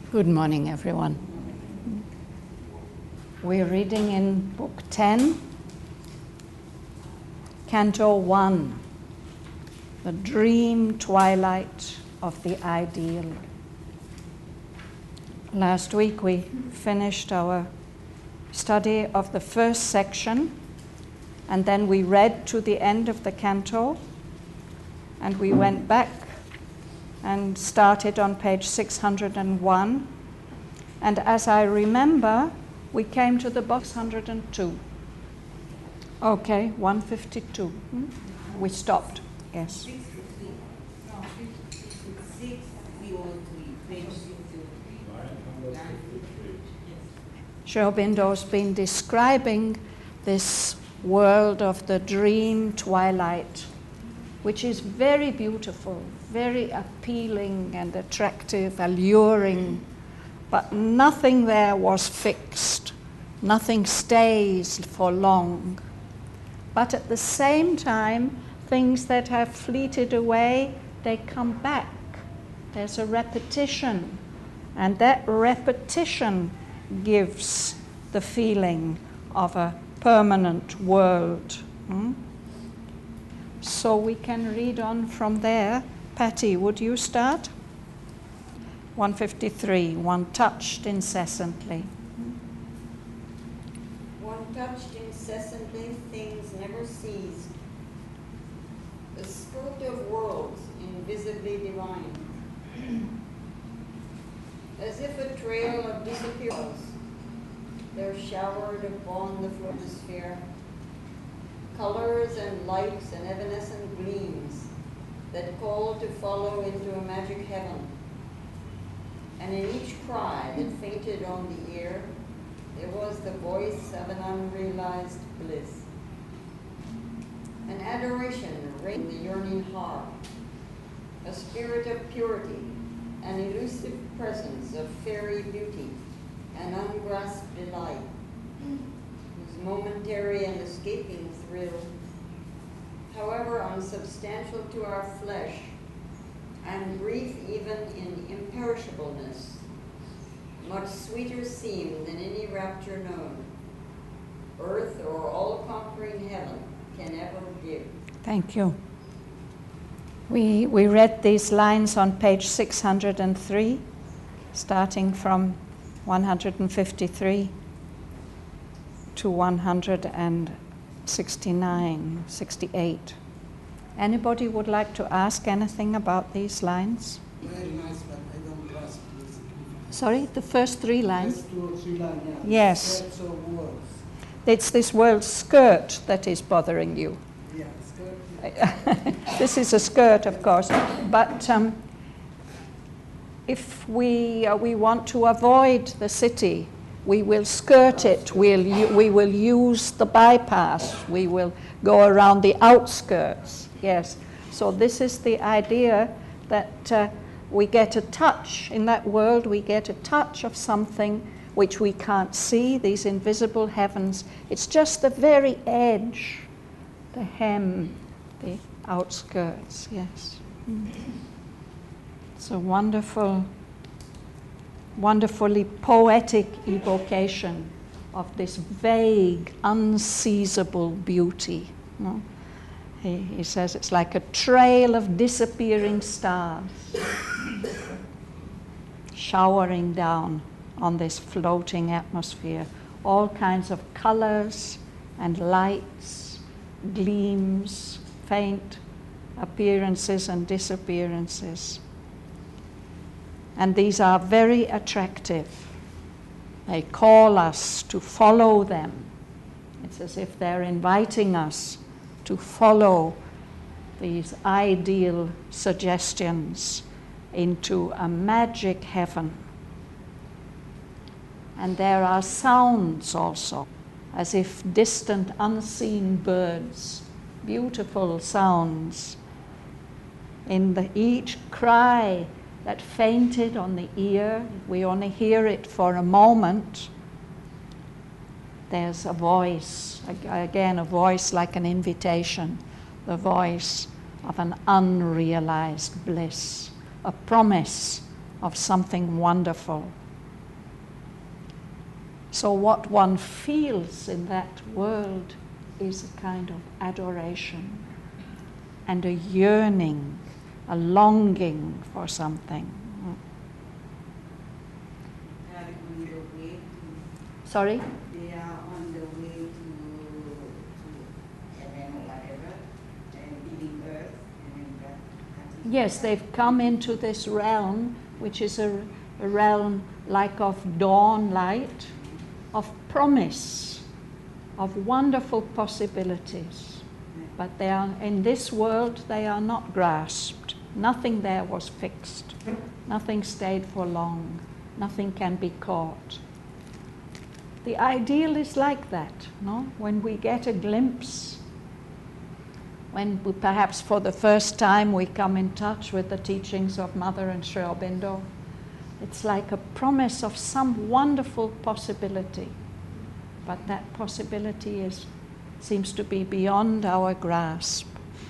Good morning, everyone. We're reading in Book 10, Canto 1, The Dream Twilight of the Ideal. Last week we finished our study of the first section, and then we read to the end of the canto, and we went back and started on page 601. And as I remember, we came to the box 102. Okay, 152. We stopped, yes. Sri Aurobindo's been describing this world of the dream twilight, which is very beautiful, very appealing and attractive, alluring, but nothing there was fixed. Nothing stays for long. But at the same time, things that have fleeted away, they come back. There's a repetition, and that repetition gives the feeling of a permanent world. So we can read on from there. Patty, would you start? 153, one touched incessantly. One touched incessantly, things never ceased. The skirt of worlds invisibly divine. As if a trail of disappearance, there showered upon the photosphere colors and lights and evanescent gleams that called to follow into a magic heaven. And in each cry that fainted on the ear, there was the voice of an unrealized bliss. An adoration reigned in the yearning heart, a spirit of purity, an elusive presence of fairy beauty, an ungrasped delight, whose momentary and escaping thrill, however unsubstantial to our flesh, and brief even in imperishableness, much sweeter seemed than any rapture known, earth or all-conquering heaven can ever give. Thank you. We read these lines on page 603, starting from 153 to 169, 68. Anybody would like to ask anything about these lines? Very nice, but I don't grasp this. Sorry, the first three lines? First 2 or 3 lines, yeah. Yes. Skirts of worlds. It's this word skirt that is bothering you. Yeah, skirt. This is a skirt, of course, but if we want to avoid the city, we will skirt it, we will use the bypass, we will go around the outskirts, yes. So this is the idea that we get a touch, in that world we get a touch of something which we can't see, these invisible heavens. It's just the very edge, the hem, the outskirts, yes. It's a wonderfully poetic evocation of this vague, unseizable beauty. No? He says it's like a trail of disappearing stars showering down on this floating atmosphere, all kinds of colors and lights, gleams, faint appearances and disappearances. And these are very attractive. They call us to follow them. It's as if they're inviting us to follow these ideal suggestions into a magic heaven. And there are sounds also, as if distant, unseen birds, beautiful sounds. In each cry that fainted on the ear, we only hear it for a moment, there's a voice, again a voice like an invitation, the voice of an unrealized bliss, a promise of something wonderful. So what one feels in that world is a kind of adoration and a yearning, a longing for something. They are on the way to, Sorry? they are on the way to heaven or whatever, and leaving earth, and then that is Yes, they've come into this realm, which is a realm like of dawn light, of promise, of wonderful possibilities. But they are, in this world, they are not grasped. Nothing there was fixed. Nothing stayed for long. Nothing can be caught. The ideal is like that, no? When we get a glimpse, when we, perhaps for the first time we come in touch with the teachings of Mother and Sri Aurobindo, it's like a promise of some wonderful possibility. But that possibility seems to be beyond our grasp.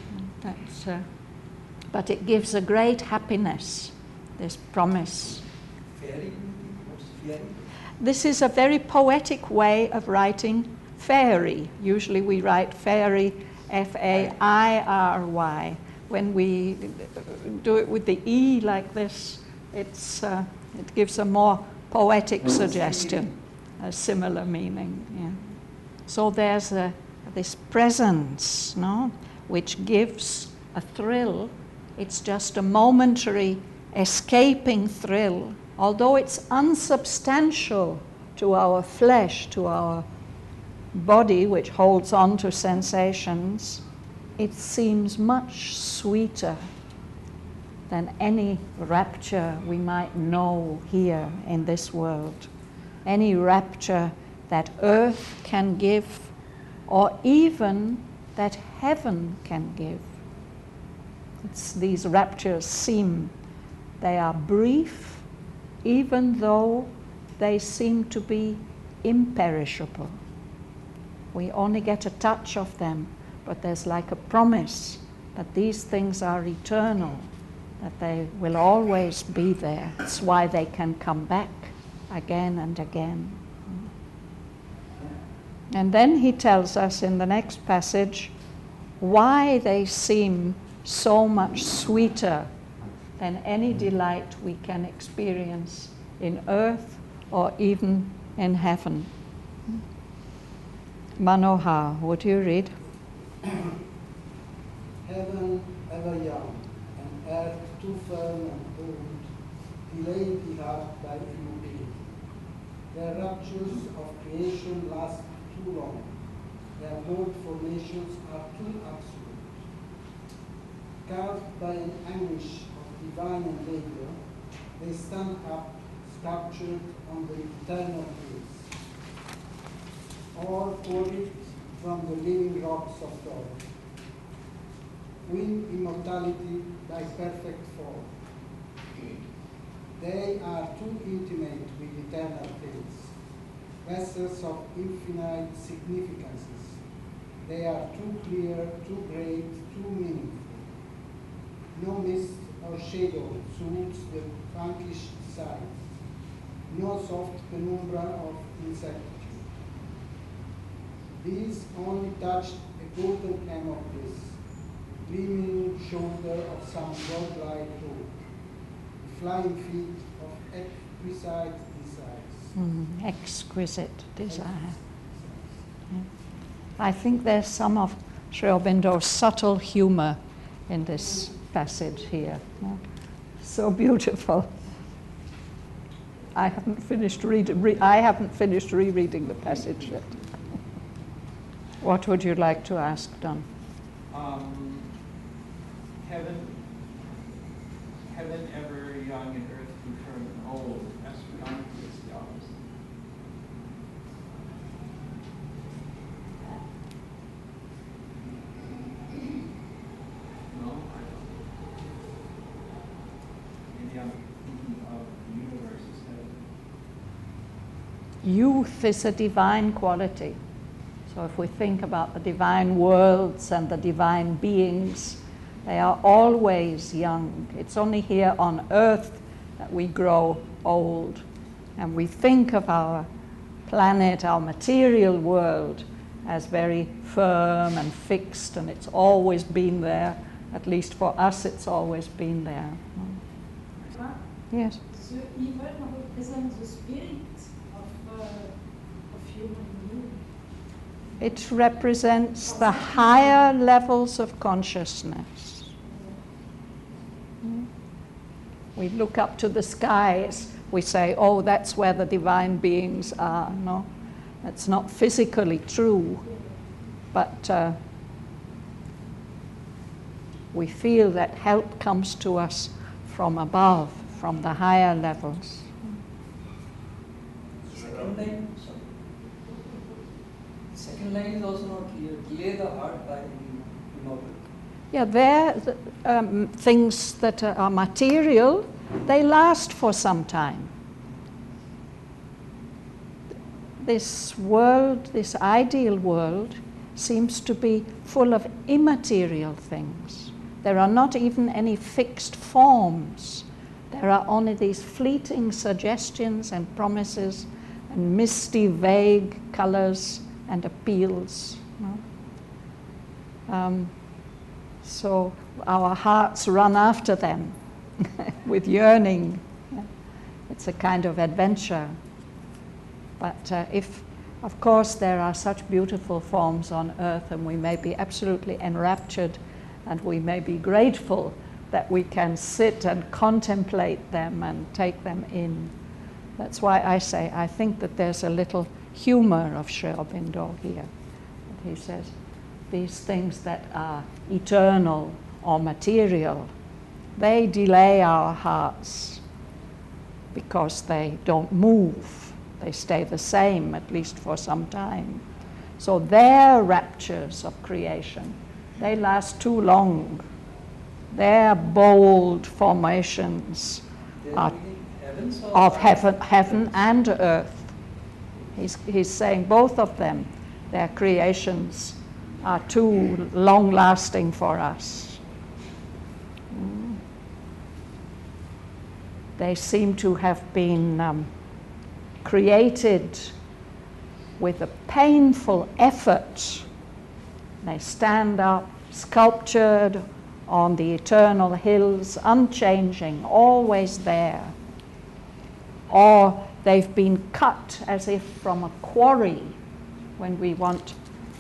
But it gives a great happiness, this promise. Fairy? What's fairy? This is a very poetic way of writing fairy. Usually we write fairy, F-A-I-R-Y. When we do it with the E like this, it gives a more poetic suggestion, a similar meaning. Yeah. So there's this presence, no, which gives a thrill. It's just a momentary escaping thrill. Although it's unsubstantial to our flesh, to our body, which holds on to sensations, it seems much sweeter than any rapture we might know here in this world. Any rapture that earth can give, or even that heaven can give. These raptures they are brief, even though they seem to be imperishable. We only get a touch of them, but there's like a promise that these things are eternal, that they will always be there. That's why they can come back again and again. And then he tells us in the next passage why they seem so much sweeter than any delight we can experience in earth or even in heaven. Manohar, would you read? Heaven ever young, and earth too firm and old, delayed the heart by few days. Their raptures of creation last too long. Their bold formations are too absolute. Carved by an anguish of divine endeavor, they stand up, sculptured on the eternal hills, or poured from the living rocks of God. Win immortality by perfect fall. They are too intimate with eternal things, vessels of infinite significances. They are too clear, too great, too meaningful. No mist or shadow soothes the vanquished sight, no soft penumbra of incertitude. These only touched a golden hem of bliss, gleaming shoulder of some godlike hope, the flying feet of exquisite desires. Exquisite desire. Yeah. I think there's some of Sri Aurobindo's subtle humor in this passage here. Yeah. So beautiful. I haven't finished rereading the passage yet. What would you like to ask, Don? Heaven ever young and earth too firm and old. Astronomically, it's the opposite. No, I don't. Maybe I'm thinking of the universe as heaven. Youth is a divine quality. So if we think about the divine worlds and the divine beings, they are always young. It's only here on earth that we grow old. And we think of our planet, our material world, as very firm and fixed, and it's always been there. At least for us, it's always been there. Yes. So evil represents the spirit of human being. It represents the higher levels of consciousness. We look up to the skies, we say, oh, that's where the divine beings are. No, that's not physically true, but we feel that help comes to us from above, from the higher levels. Second line is also not clear. Delay the heart by immobility. Yeah, they're things that are material, they last for some time. This world, this ideal world, seems to be full of immaterial things. There are not even any fixed forms. There are only these fleeting suggestions and promises and misty, vague colors and appeals. So our hearts run after them with yearning. It's a kind of adventure. But if, of course, there are such beautiful forms on earth, and we may be absolutely enraptured, and we may be grateful that we can sit and contemplate them and take them in. That's why I say I think that there's a little humor of Sri Aurobindo here. He says, these things that are eternal or material, they delay our hearts because they don't move. They stay the same, at least for some time. So their raptures of creation, they last too long. Their bold formations are of heaven and earth. He's saying both of them, their creations are too long-lasting for us. They seem to have been created with a painful effort. They stand up, sculptured on the eternal hills, unchanging, always there. Or they've been cut as if from a quarry. When we want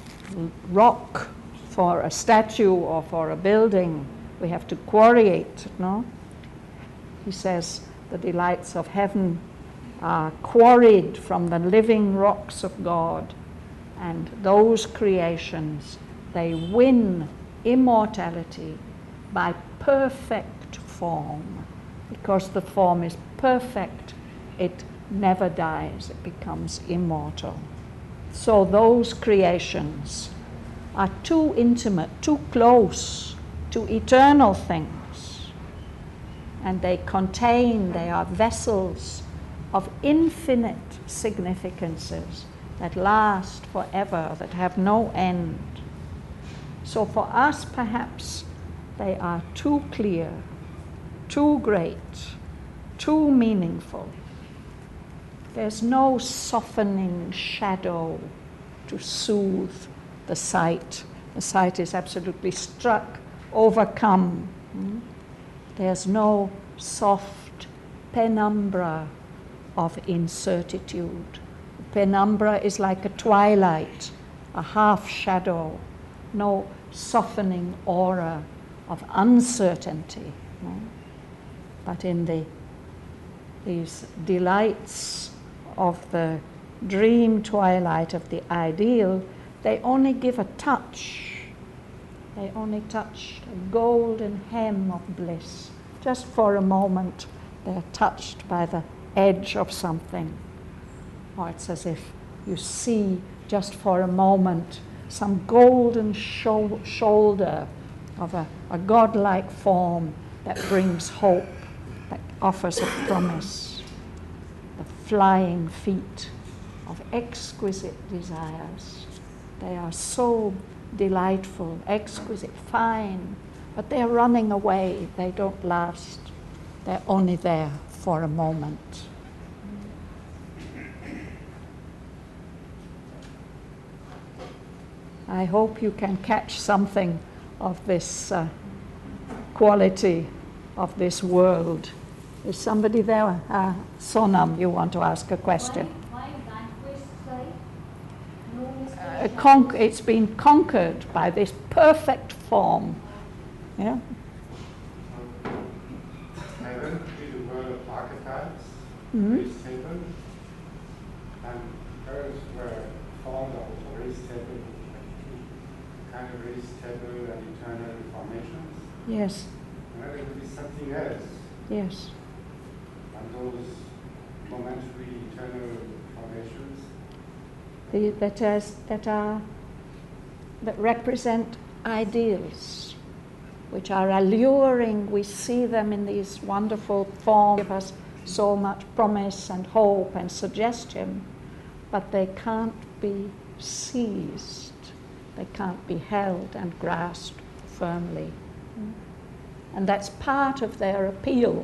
rock for a statue or for a building, we have to quarry it, no? He says the delights of heaven are quarried from the living rocks of God, and those creations, they win immortality by perfect form. Because the form is perfect, it never dies, it becomes immortal. So those creations are too intimate, too close to eternal things, and they are vessels of infinite significances that last forever, that have no end. So for us, perhaps, they are too clear, too great, too meaningful. There's no softening shadow to soothe the sight. The sight is absolutely struck, overcome. There's no soft penumbra of incertitude. Penumbra is like a twilight, a half shadow, no softening aura of uncertainty. But in these delights of the dream twilight of the ideal, they only give a touch. They only touch a golden hem of bliss. Just for a moment, they're touched by the edge of something. Or it's as if you see just for a moment some golden shoulder of a godlike form that brings hope, that offers a promise. The flying feet of exquisite desires. They are so delightful, exquisite, fine, but they're running away. They don't last. They're only there. for a moment. I hope you can catch something of this quality of this world. Is somebody there? Sonam, you want to ask a question? Why vanquished, sorry? No mistake. It's been conquered by this perfect form. Yeah? Heaven is a world of archetypes, restatement, and earth were formed of restatement, kind of restatement and eternal formations. Yes. And there will be something else. Yes. And those momentary eternal formations. That represent ideals, which are alluring. We see them in these wonderful forms, give us so much promise and hope and suggestion, but they can't be seized. They can't be held and grasped firmly. And that's part of their appeal,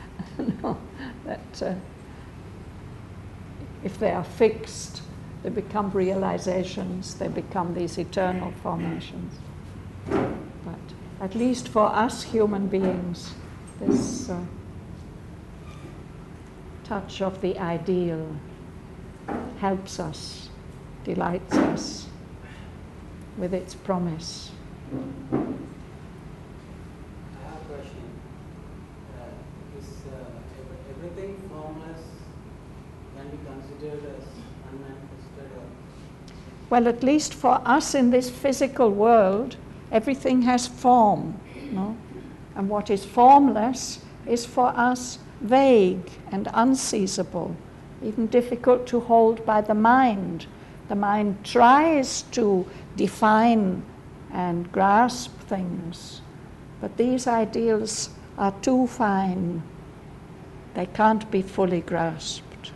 that if they are fixed, they become realizations, they become these eternal formations. But at least for us human beings, this touch of the ideal helps us, delights us with its promise. I have a question. Is everything formless can be considered as unmanifested? Well, at least for us in this physical world, everything has form, no? And what is formless is for us vague and unseizable, even difficult to hold by the mind. The mind tries to define and grasp things, but these ideals are too fine. They can't be fully grasped.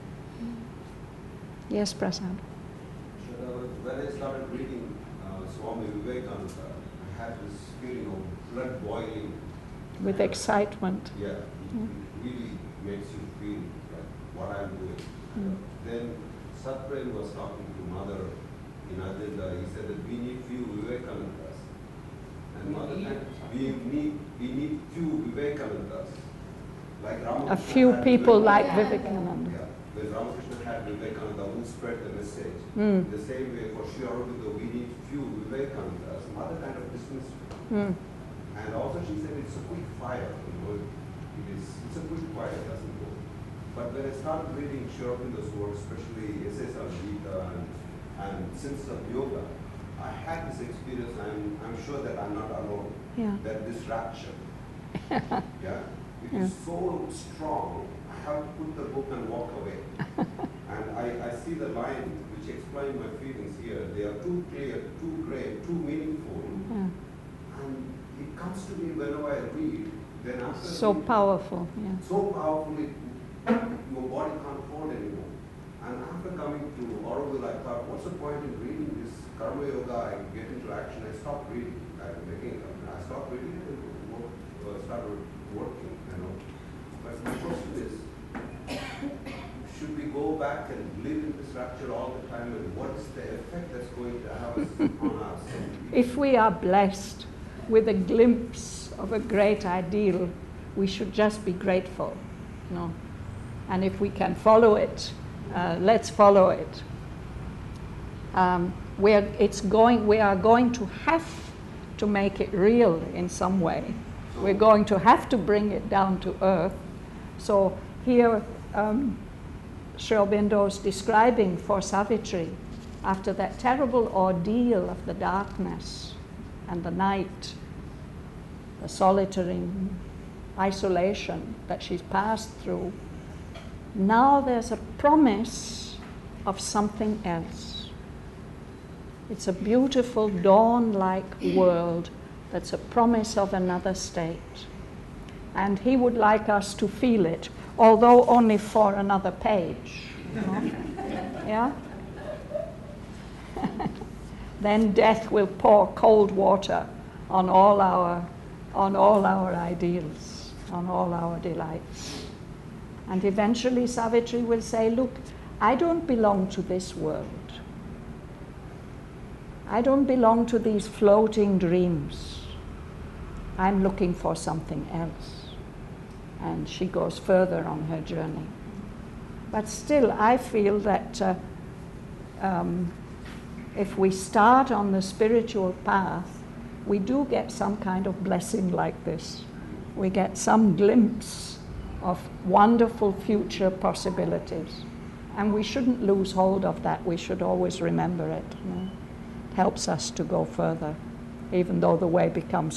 Yes, Prasad? When I started reading Swami Vivekananda, I had this feeling of blood boiling. With excitement. Yeah, it really makes you feel like what I'm doing. Then Satprem was talking to Mother in Ajanta. He said that we need few Vivekanandas. And Mother said, we need few Vivekanandas. Like Ramakrishna. A few people like Yeah. Vivekananda. When Ramakrishna had Vivekananda who spread the message. The same way for Sri Aurobindo, we need few Vivekanandas. Mother kind of dismissed it. And also she said it's a quick fire, it's a quick fire, it doesn't go. But when I started reading Sri Aurobindo's work, especially Essays on Gita and Sins of Yoga, I had this experience, I'm sure that I'm not alone, that this rapture, it is so strong, I have to put the book and walk away. And I see the line which explains my feelings here. They are too clear, too great, too meaningful. And it comes to me whenever I read, then after so reading, powerful, so powerfully, your body can't hold anymore. And after coming to Auroville, I thought, what's the point in reading this Karma Yoga? I get into action, I stopped reading. I stopped reading and started working, But the question is, should we go back and live in this structure all the time, and what is the effect that's going to have on us? If we are blessed with a glimpse of a great ideal, we should just be grateful, And if we can follow it, let's follow it. We are going to have to make it real in some way. We're going to have to bring it down to earth. So here, Sri Aurobindo is describing for Savitri, after that terrible ordeal of the darkness and the night, the solitary isolation that she's passed through, now there's a promise of something else. It's a beautiful dawn-like world that's a promise of another state. And he would like us to feel it, although only for another page. Yeah? Then death will pour cold water on all our ideals, on all our delights. And eventually Savitri will say, look, I don't belong to this world. I don't belong to these floating dreams. I'm looking for something else. And she goes further on her journey. But still, I feel that if we start on the spiritual path, we do get some kind of blessing like this. We get some glimpse of wonderful future possibilities. And we shouldn't lose hold of that. We should always remember it. You know? It helps us to go further, even though the way becomes...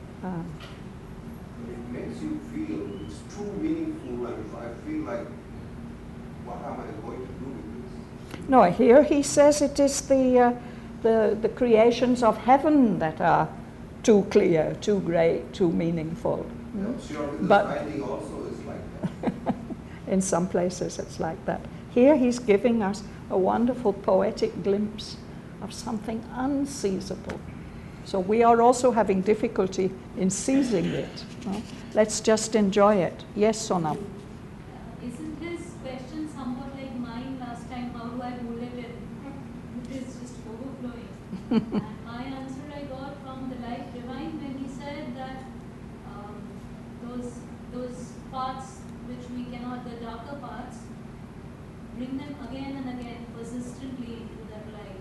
It makes you feel it's too meaningful, and if I feel like, what am I going to do with this? No, here he says it is the creations of heaven that are too clear, too great, too meaningful. I'm sure this But writing also is like that. in some places it's like that. Here he's giving us a wonderful poetic glimpse of something unseizable. So we are also having difficulty in seizing it. No? Let's just enjoy it. Yes, Sonam? Isn't his question somewhat like mine last time? How do I bullet it? It is just overflowing. And my answer I got from the Life Divine when he said that those parts which we cannot, the darker parts, bring them again and again persistently into that light.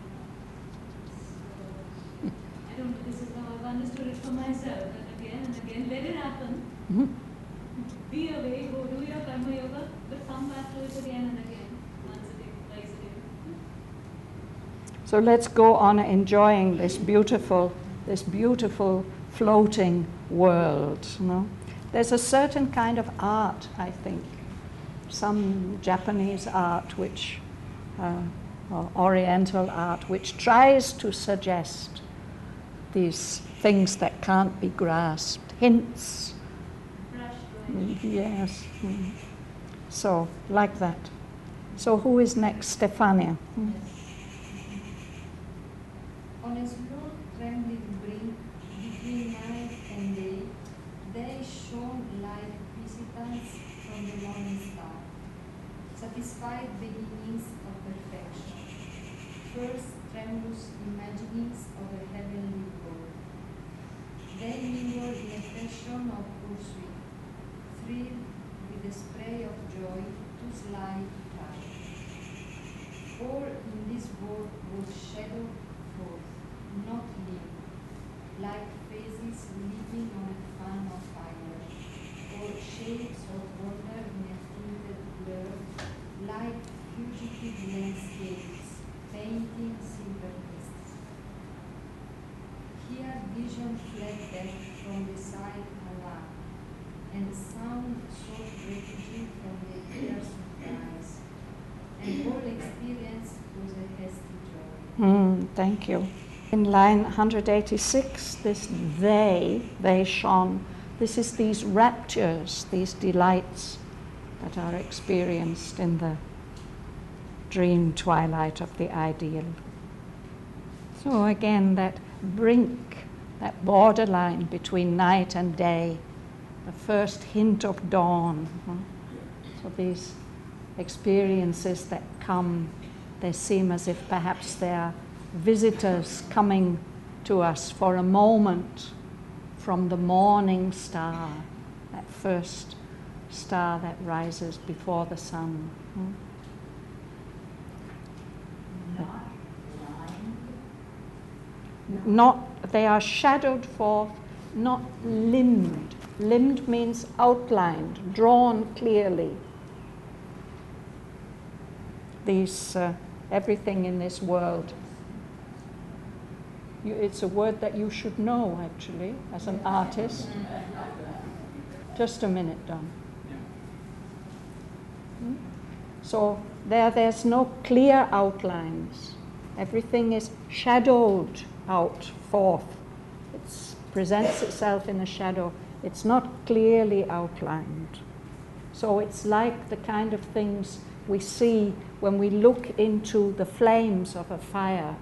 So, I don't know, this is how I've understood it for myself, that again and again, let it happen. Mm-hmm. Be away, go do your karma yoga, but come back to it again and again, once a day, twice a day. So let's go on enjoying this beautiful floating world. You know? There's a certain kind of art, I think, some Japanese art, which, or Oriental art, which tries to suggest these things that can't be grasped, hints. Yes. So, like that. So, who is next? Stefania. On a slow trembling brink between night and day, they shone like visitants from the morning star, satisfied beginnings of perfection, first tremulous imaginings of a heavenly world. They mingled in a passion of pursuit, thrilled with the spray of joy too slight to touch. All in this world was shadowed forth, not limned, like faces living on a fan of fire, or shapes of water in a tinted blur, like fugitive landscapes painting silver mists. Here vision fled back from the side Allah, and sound sought refuge from the ears of eyes, and all experience was a hasty joy. Thank you. In line 186, this they shone. This is these raptures, these delights that are experienced in the dream twilight of the ideal. So again, that brink, that borderline between night and day, the first hint of dawn. So these experiences that come, they seem as if perhaps they are visitors coming to us for a moment from the morning star, that first star that rises before the sun. Not, they are shadowed forth, not limned. Limned means outlined, drawn clearly. These, everything in this world. It's a word that you should know, actually, as an artist. Just a minute, Don. So there's no clear outlines. Everything is shadowed out forth. It presents itself in a shadow. It's not clearly outlined. So it's like the kind of things we see when we look into the flames of a fire.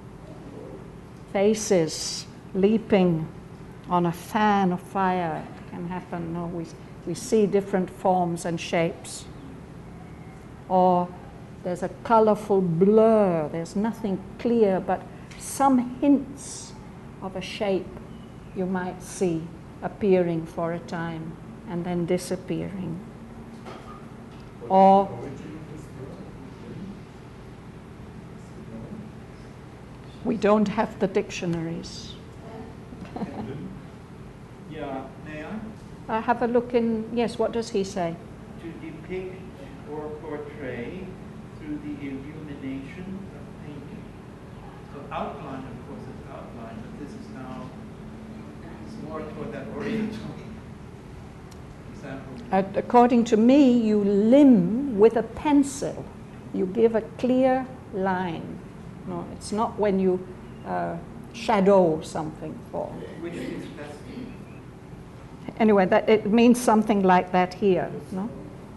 Faces leaping on a fan of fire can happen. No, we see different forms and shapes. or there's a colorful blur, there's nothing clear, but some hints of a shape you might see appearing for a time and then disappearing. Or we don't have the dictionaries. Yeah, may I? Have a look in, yes, what does he say? To depict or portray through the illumination of painting. So outline, of course, is outline, but this is now it's more toward that oriental example. According to me, you limn with a pencil. You give a clear line. No, it's not when you shadow something for. Which is that's Anyway, that it means something like that here, no?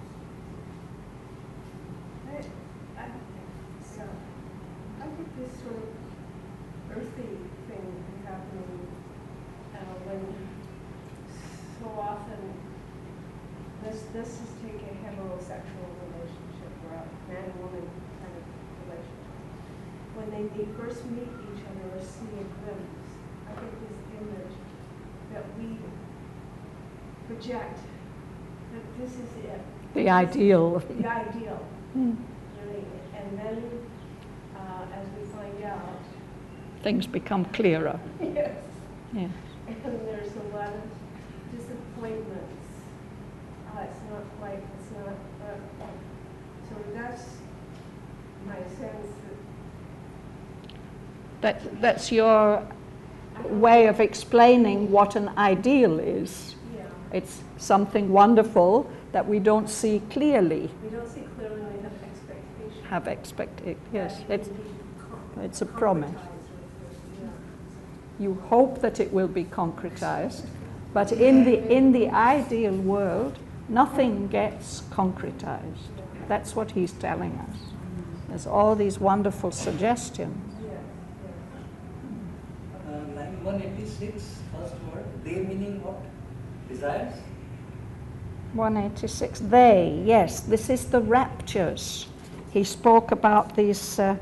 I think this sort of earthy thing is happening when so often this is take a heterosexual relationship or a man and woman kind of relationship. When they first meet each other or see a glimpse, I think this image that we project that this is it. The ideal. The ideal. Really. And then as we find out, things become clearer. yes. Yeah. And there's a lot of disappointments. It's not quite, it's not, so that's my sense That's your way of explaining what an ideal is. yeah. It's something wonderful that we don't see clearly. We don't see clearly, we have expectation. Yes, That it's, can be it's a promise. concretized with this, You hope that it will be concretized, but in the ideal world, nothing gets concretized. That's what he's telling us. There's all these wonderful suggestions. Line 186, first word, they meaning what? Desires? 186, they, yes, this is the raptures. He spoke about these the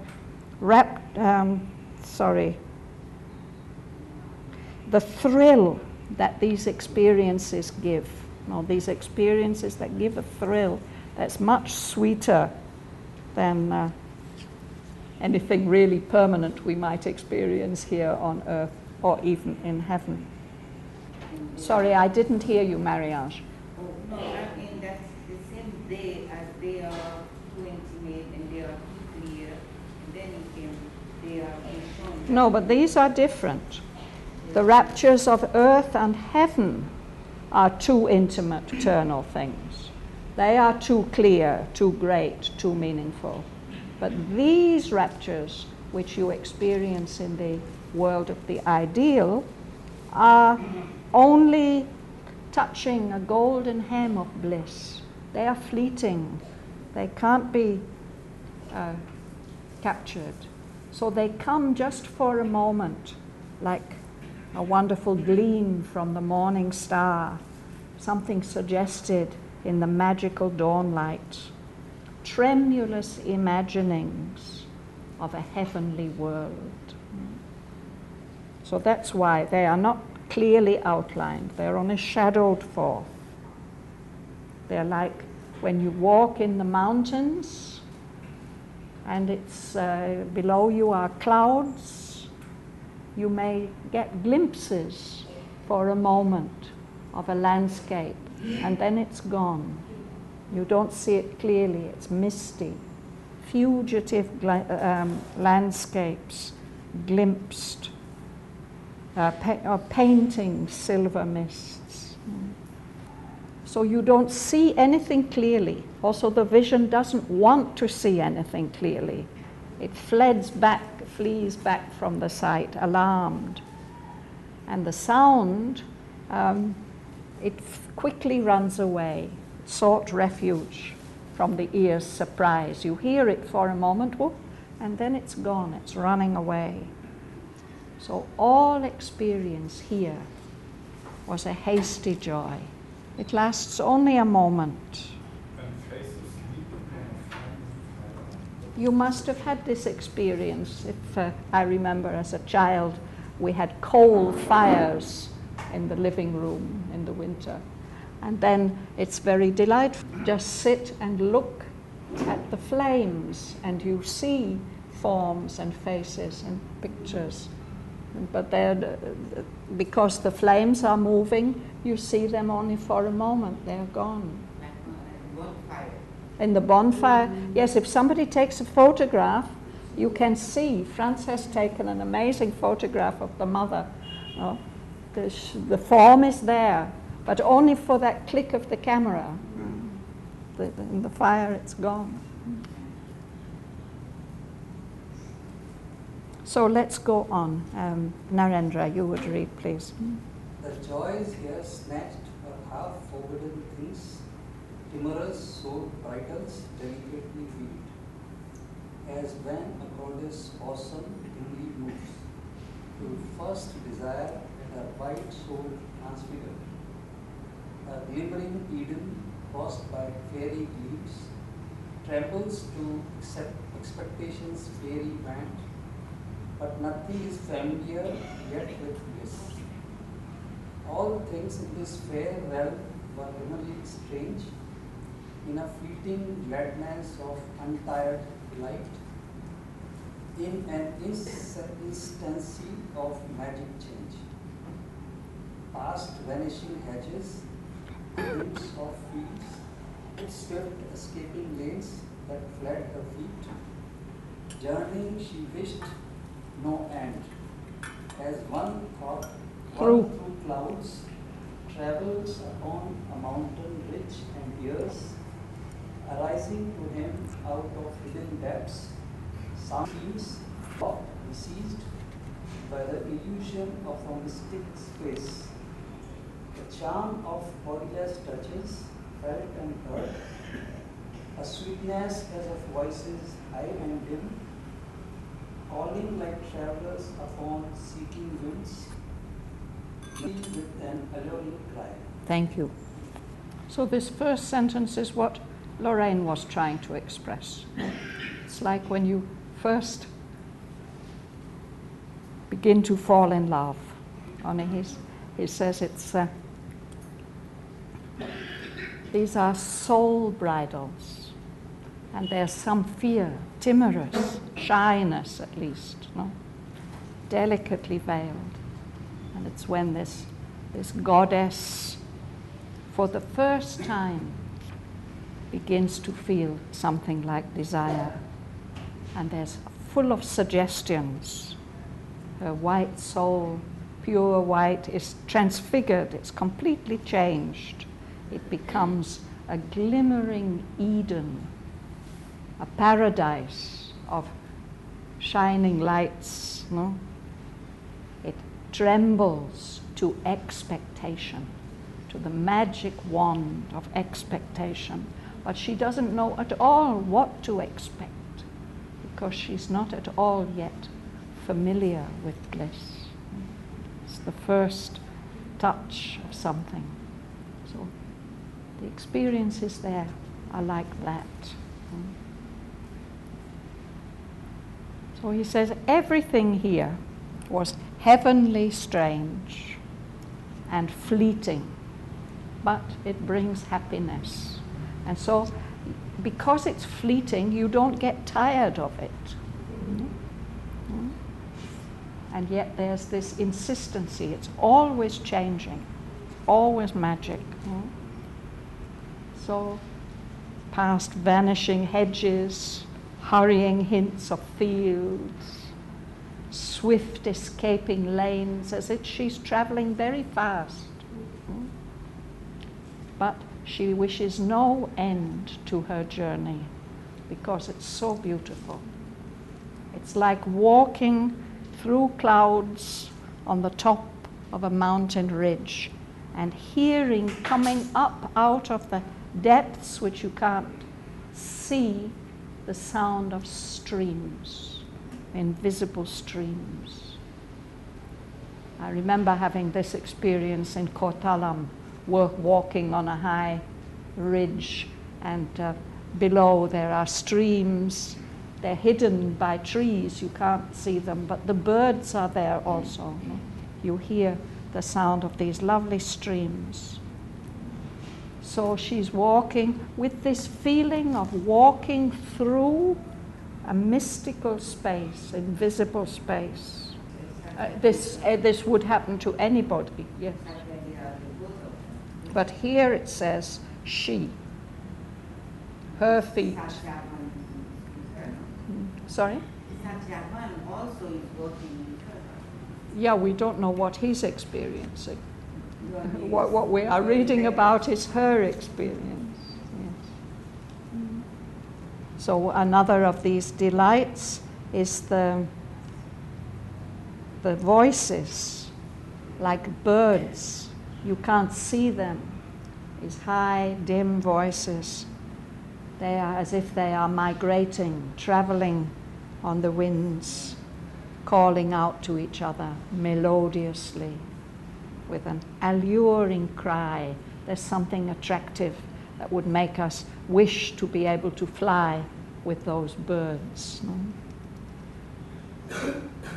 thrill that these experiences give. No, these experiences that give a thrill that's much sweeter than anything really permanent we might experience here on earth or even in heaven. Sorry, I didn't hear you, Mariage. Oh, no, I mean that's the same day as they are too intimate and they are too clear, and then they are being shown. No, but these are different. The raptures of earth and heaven are too intimate, eternal things. They are too clear, too great, too meaningful. But these raptures, which you experience in the world of the ideal, are only touching a golden hem of bliss. They are fleeting. They can't be captured. So they come just for a moment, like a wonderful gleam from the morning star, something suggested in the magical dawn light, tremulous imaginings of a heavenly world. So that's why they are not clearly outlined. They're only shadowed forth. They're like when you walk in the mountains and it's below you are clouds, you may get glimpses for a moment of a landscape and then it's gone. You don't see it clearly, it's misty. Fugitive landscapes glimpsed, painting silver mists. So you don't see anything clearly. Also the vision doesn't want to see anything clearly. It flees back from the sight, alarmed. And the sound, it quickly runs away, sought refuge from the ear's surprise. You hear it for a moment, whoop, and then it's gone, it's running away. So all experience here was a hasty joy. It lasts only a moment. And faces leap You must have had this experience. If I remember as a child, we had coal fires in the living room in the winter. And then it's very delightful. Just sit and look at the flames and you see forms and faces and pictures. But they're, because the flames are moving, you see them only for a moment, they're gone. Bonfire. In the bonfire, yes, if somebody takes a photograph, you can see. Franz has taken an amazing photograph of the mother. Oh, the form is there, but only for that click of the camera. In the fire, it's gone. So let's go on. Narendra, you would read, please. The joys here snatched are half forbidden things, timorous soul bridles delicately weaved, as when a goddess awesome dimly moves, to first desire and her white soul transfigured. A glimmering Eden crossed by fairy gleams, trembles to accept expectations fairy band, but nothing is familiar yet with bliss. All things in this fair realm were really strange, in a fleeting gladness of untired delight, in an instancy of magic change. Past vanishing hedges, glimpse of fields, swift escaping lanes that fled her feet, journeying she wished no end, as one thought through clouds travels upon a mountain rich and years, arising to him out of hidden depths, some seems besieged by the illusion of a mystic space. The charm of bodiless touches, felt and heard, a sweetness as of voices high and dim, calling like travelers upon seeking winds, with an alluring cry. Thank you. So this first sentence is what Lorraine was trying to express. It's like when you first begin to fall in love. Only he says it's these are soul bridals, and there's some fear, timorous, shyness at least, no? Delicately veiled. And it's when this goddess, for the first time, begins to feel something like desire. And there's full of suggestions. Her white soul, pure white, is transfigured, it's completely changed. It becomes a glimmering Eden, a paradise of shining lights, no? It trembles to expectation, to the magic wand of expectation. But she doesn't know at all what to expect, because she's not at all yet familiar with bliss. It's the first touch of something. So the experiences there are like that. So he says everything here was heavenly strange and fleeting, but it brings happiness. And so because it's fleeting, you don't get tired of it. And yet there's this insistency. It's always changing, always magic. So past vanishing hedges, hurrying hints of fields, swift escaping lanes, as if she's traveling very fast. But she wishes no end to her journey because it's so beautiful. It's like walking through clouds on the top of a mountain ridge and hearing coming up out of the depths which you can't see the sound of streams, invisible streams. I remember having this experience in Kottalam, walking on a high ridge, and below there are streams they're hidden by trees, you can't see them, but the birds are there also. No? You hear the sound of these lovely streams. So she's walking with this feeling of walking through a mystical space, invisible space. This would happen to anybody, yes. But here it says she, her feet. Sorry? Also is working with her. Yeah, we don't know what he's experiencing. What we are reading about is her experience. Yes. So another of these delights is the voices, like birds. You can't see them. These high, dim voices. They are as if they are migrating, traveling on the winds, calling out to each other melodiously with an alluring cry. There's something attractive that would make us wish to be able to fly with those birds. No? So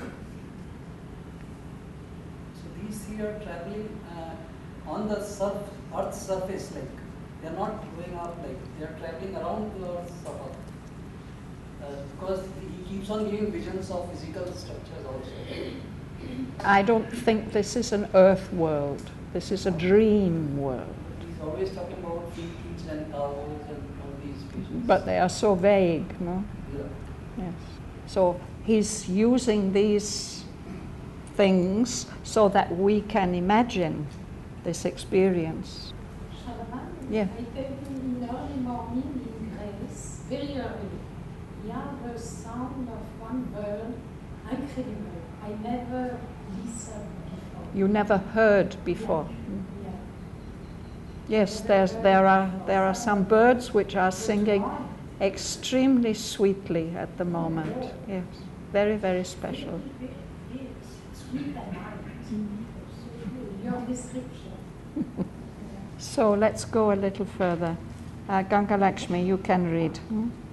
these here are traveling on the Earth's surface, like they're not going up, like they're traveling around the Earth's surface. Because he keeps on giving visions of physical structures also. I don't think this is an earth world. This is a dream world. He's always talking about fields and cows and all these visions. But they are so vague, no? Yeah. Yes. So he's using these things so that we can imagine this experience. Charlemagne, Yeah. I tell you in early morning in Greece, very early, you have the sound of one bird, incredible. I never listened before. You never heard before. Yeah. Yes, there are some birds which are singing extremely sweetly at the moment. Yes, very, very special. Sweet and light. Your description. So let's go a little further. Ganga Lakshmi, you can read.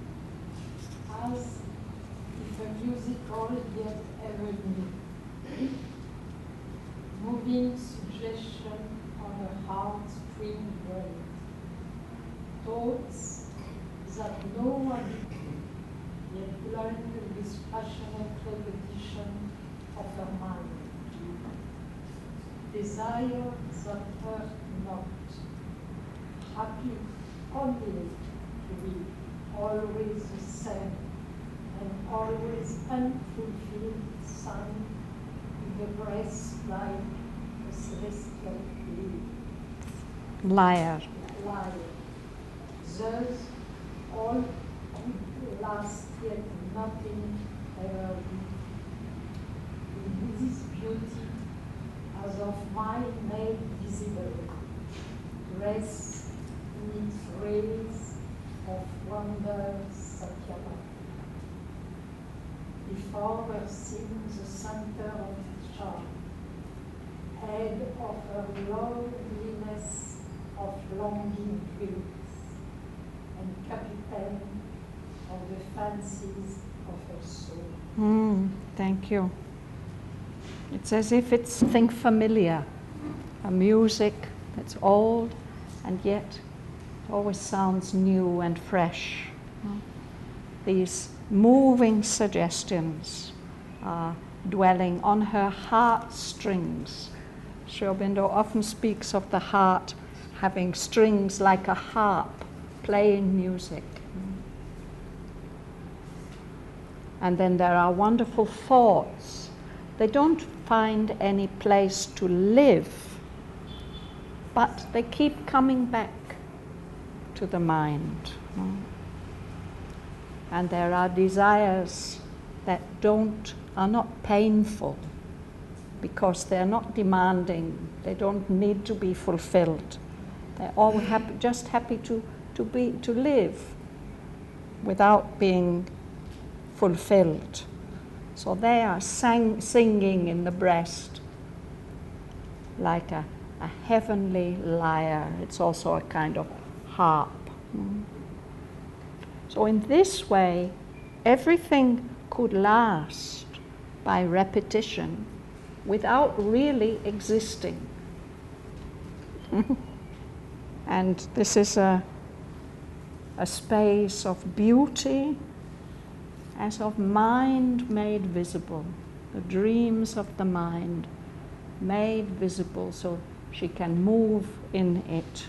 As if a musical yet ever new, moving suggestion on a heartstring brain, thoughts that no one yet blend with passionate repetition of her mind, desire that hurt not, happy only to be always the same, and always unfulfilled sun in the breast like a celestial Lyre. light. Thus, all could last, yet nothing ever be. In this beauty, as of mind made visible, rests in its rays of wonder Satyava. Before her seems the center of its charm, head of her loveliness of longing dreams, and captain of the fancies of her soul. Thank you. It's as if it's something familiar, a music that's old and yet always sounds new and fresh. These moving suggestions are dwelling on her heartstrings. Sri Aurobindo often speaks of the heart having strings like a harp, playing music. And then there are wonderful thoughts. They don't find any place to live, but they keep coming back to the mind. And there are desires that are not painful because they're not demanding, they don't need to be fulfilled. They're all just happy to live without being fulfilled. So they are singing in the breast like a heavenly lyre. It's also a kind of harp. So in this way, everything could last by repetition without really existing. And this is a space of beauty as of mind made visible, the dreams of the mind made visible so she can move in it.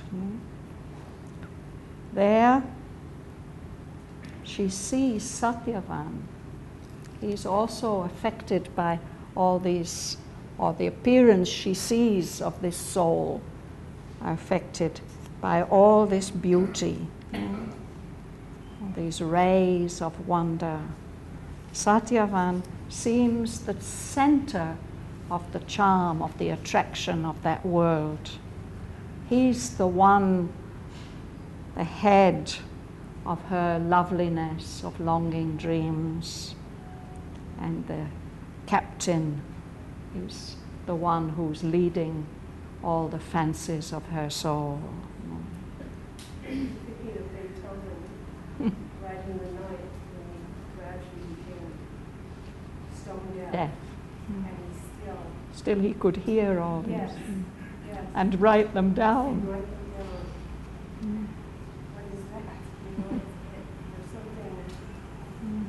There she sees Satyavan. He's also affected by all these, or the appearance she sees of this soul are affected by all this beauty, these rays of wonder. Satyavan seems the center of the charm, of the attraction of that world. He's the one, the head of her loveliness, of longing dreams, and the captain is the one who's leading all the fancies of her soul. Thinking of Beethoven, right in the night when he gradually became stone deaf, Deaf. and he Still he could hear all yes, these yes, and write them down. and write them down. What is that? You know, there's something.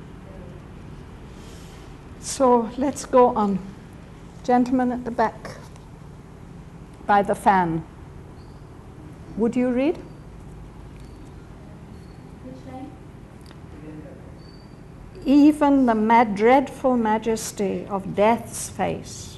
So let's go on. Gentleman at the back by the fan. Would you read? Which line? Even the dreadful majesty of death's face.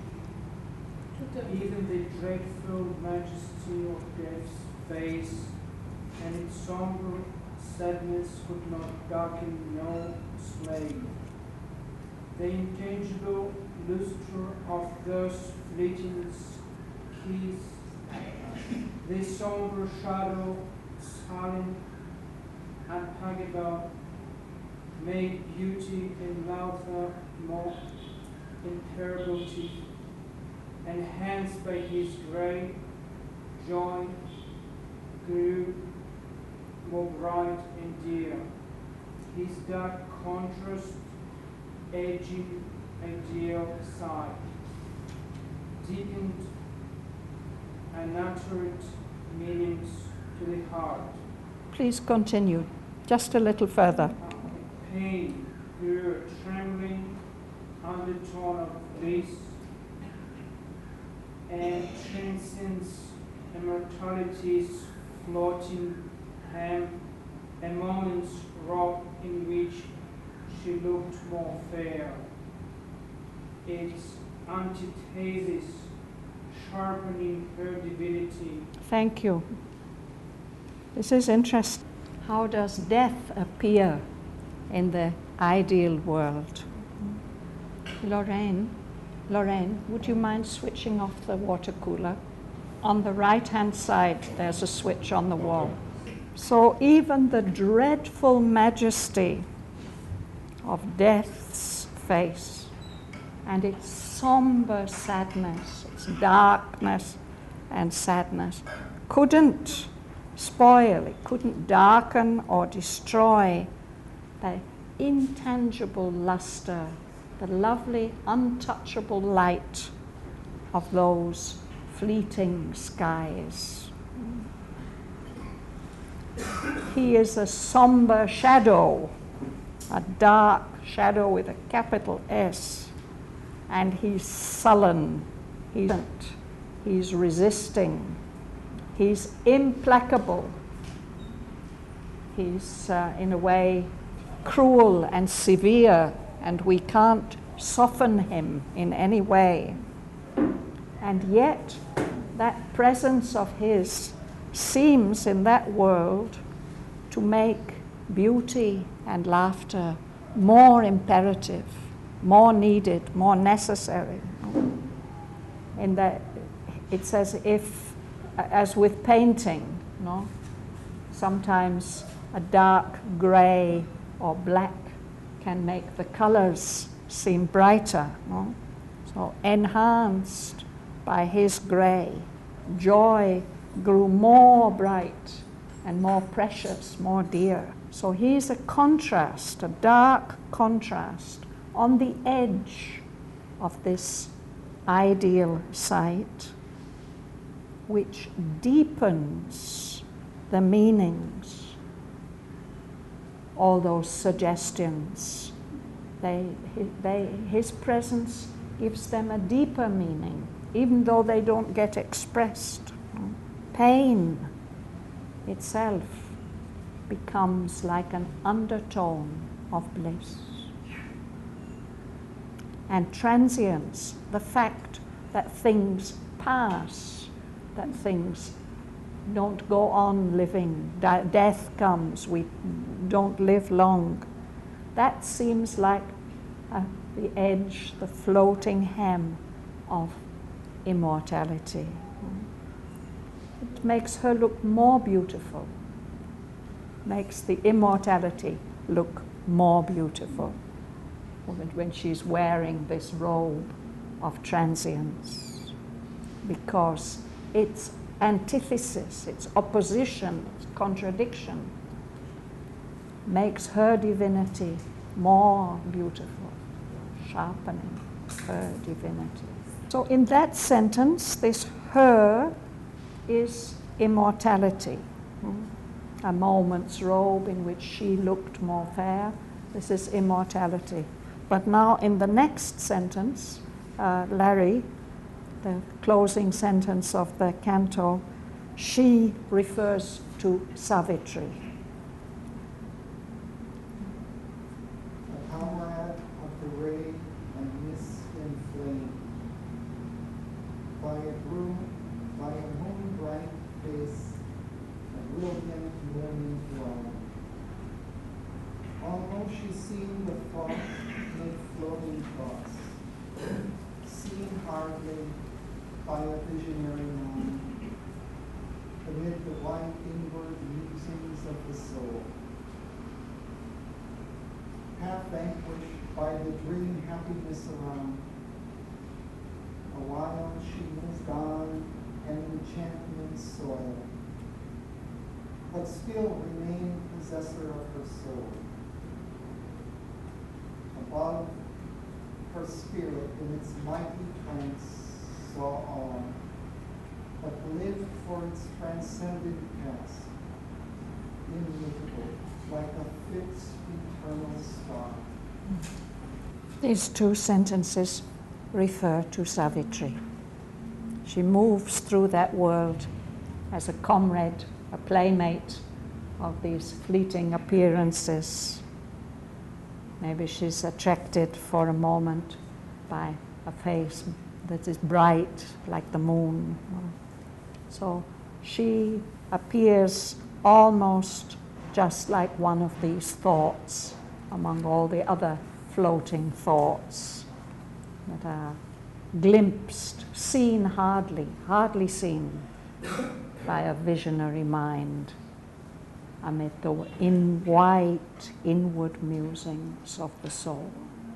Even the dreadful majesty of death's face and its somber sadness could not darken no slave. The intangible lustre of those fleeting keys, the somber shadow, silent and pageable, made beauty and laughter more imperable, enhanced by his great joy, grew more bright and dear. His dark contrast, edging ideal side, deepened and uttered meanings to the heart. Please continue, just a little further. Pain grew a trembling undertone of bliss and transcends immortality's floating hem, a moment's rock in which she looked more fair. Its antithesis sharpening her divinity. Thank you. This is interesting. How does death appear in the ideal world? Lorraine, would you mind switching off the water cooler? On the right-hand side, there's a switch on the wall. So even the dreadful majesty of death's face and its somber sadness, its darkness and sadness, couldn't spoil, it couldn't darken or destroy the intangible luster, the lovely, untouchable light of those fleeting skies. He is a somber shadow, a dark shadow with a capital S, and he's sullen, he's resisting, he's implacable, he's in a way cruel and severe, and we can't soften him in any way. And yet, that presence of his seems in that world to make beauty and laughter more imperative, more needed, more necessary. In that, it's as if, as with painting, no? Sometimes a dark gray or black can make the colors seem brighter, no? So enhanced by his gray, joy grew more bright and more precious, more dear. So he's a contrast, a dark contrast, on the edge of this ideal sight, which deepens the meanings, all those suggestions. His presence gives them a deeper meaning, even though they don't get expressed. Pain itself becomes like an undertone of bliss. And transience, the fact that things pass, that things don't go on living, death comes, we don't live long. That seems like the edge, the floating hem of immortality. It makes her look more beautiful, makes the immortality look more beautiful when she's wearing this robe of transience, because its antithesis, its opposition, its contradiction makes her divinity more beautiful, sharpening her divinity. So in that sentence, this her is immortality. A moment's robe in which she looked more fair. This is immortality. But now in the next sentence, Larry, the closing sentence of the canto, she refers to Savitri. A comrade of the ray and mist and flame, by a moon bright face, a brilliant morning dwell. Almost she seemed the thought made floating thoughts, seen hardly by a visionary mind, amid the white inward musings of the soul. Half vanquished by the dream happiness around, a while she moved on an enchantment soil, but still remained possessor of her soul. Above, her spirit in its mighty trance saw all, but lived for its transcendent past, immutable, like a fixed eternal star. These two sentences refer to Savitri. She moves through that world as a comrade, a playmate of these fleeting appearances. Maybe she's attracted for a moment by a face that is bright like the moon. So she appears almost just like one of these thoughts among all the other floating thoughts that are glimpsed, seen hardly seen by a visionary mind amid the white inward musings of the soul.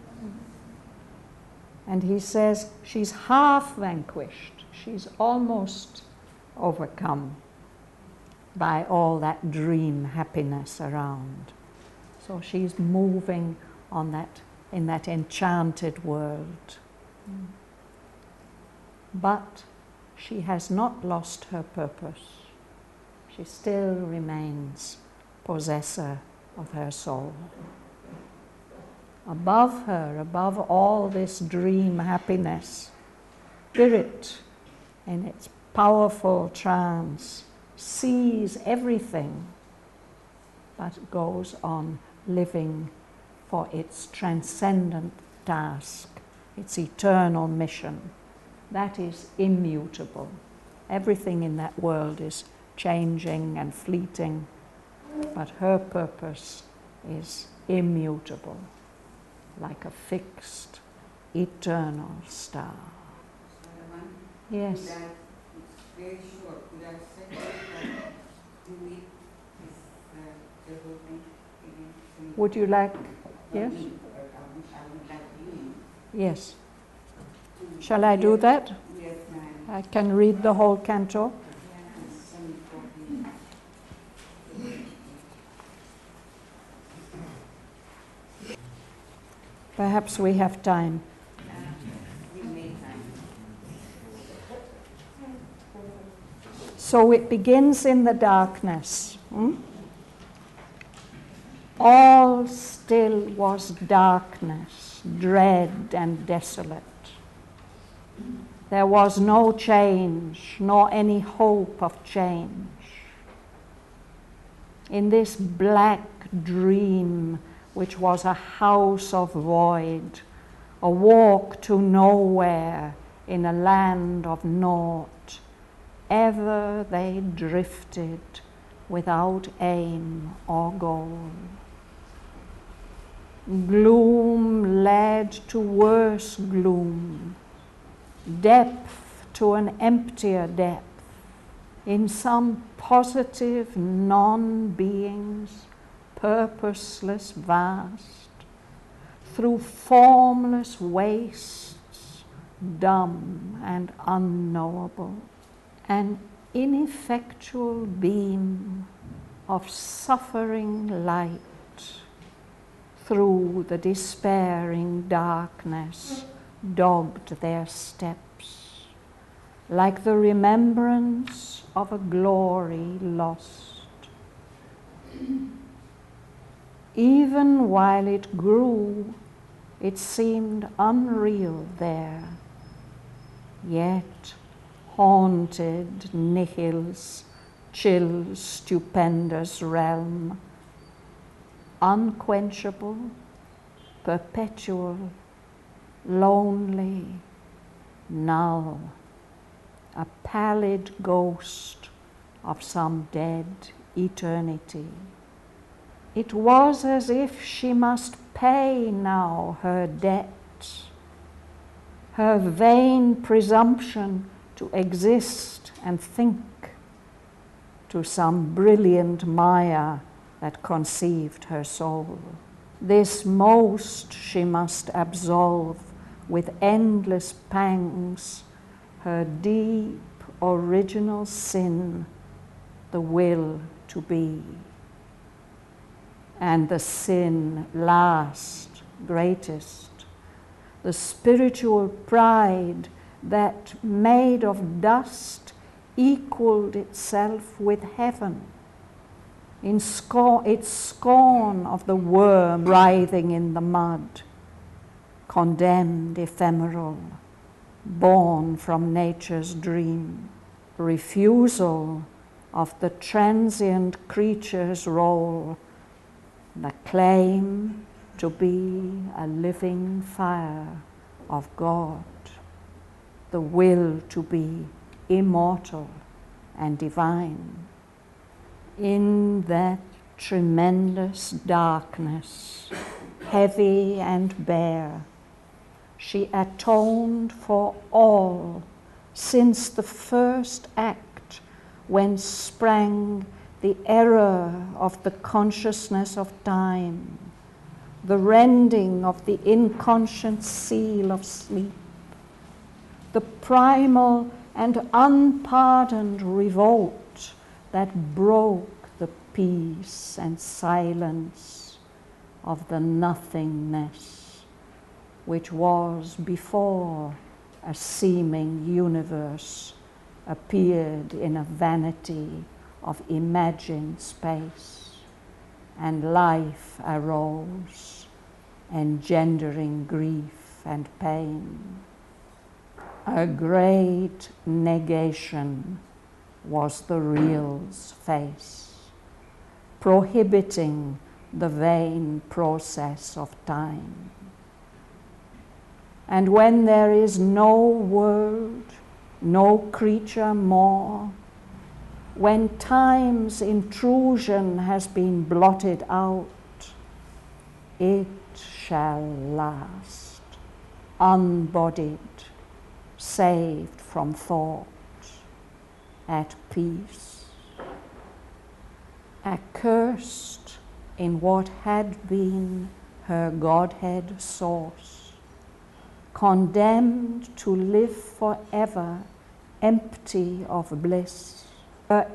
And he says she's half vanquished, she's almost overcome by all that dream happiness around. So she's moving on in that enchanted world. But she has not lost her purpose. She still remains possessor of her soul. Above her, above all this dream happiness, spirit in its powerful trance sees everything, but goes on living for its transcendent task, its eternal mission. That is immutable. Everything in that world is changing and fleeting, but her purpose is immutable, like a fixed, eternal star. Yes. It's very short. Could I say that you read the whole thing again? Would you like? Yes? I would like you. Yes. Shall I do that? Yes, ma'am. I can read the whole canto. Perhaps we have time. We made time. So it begins in the darkness. All still was darkness, dread and desolate. There was no change, nor any hope of change. In this black dream, which was a house of void, a walk to nowhere in a land of naught, ever they drifted without aim or goal. Gloom led to worse gloom, depth to an emptier depth. In some positive non-beings, purposeless vast, through formless wastes, dumb and unknowable, an ineffectual beam of suffering light through the despairing darkness dogged their steps, like the remembrance of a glory lost. Even while it grew, it seemed unreal there, yet haunted Nihil's chill, stupendous realm, unquenchable, perpetual, lonely, null, a pallid ghost of some dead eternity. It was as if she must pay now her debt, her vain presumption to exist and think, to some brilliant Maya that conceived her soul. This most she must absolve with endless pangs, her deep original sin, the will to be. And the sin last, greatest, the spiritual pride that, made of dust, equaled itself with heaven, in its scorn of the worm writhing in the mud, condemned ephemeral, born from nature's dream, refusal of the transient creature's role, the claim to be a living fire of God, the will to be immortal and divine. In that tremendous darkness, heavy and bare, she atoned for all since the first act when sprang the error of the consciousness of time, the rending of the inconscient seal of sleep, the primal and unpardoned revolt that broke the peace and silence of the nothingness, which was before a seeming universe appeared in a vanity of imagined space, and life arose, engendering grief and pain. A great negation was the real's face, prohibiting the vain process of time. And when there is no world, no creature more, when time's intrusion has been blotted out, it shall last, unbodied, saved from thought, at peace, accursed in what had been her Godhead source, condemned to live forever empty of bliss, her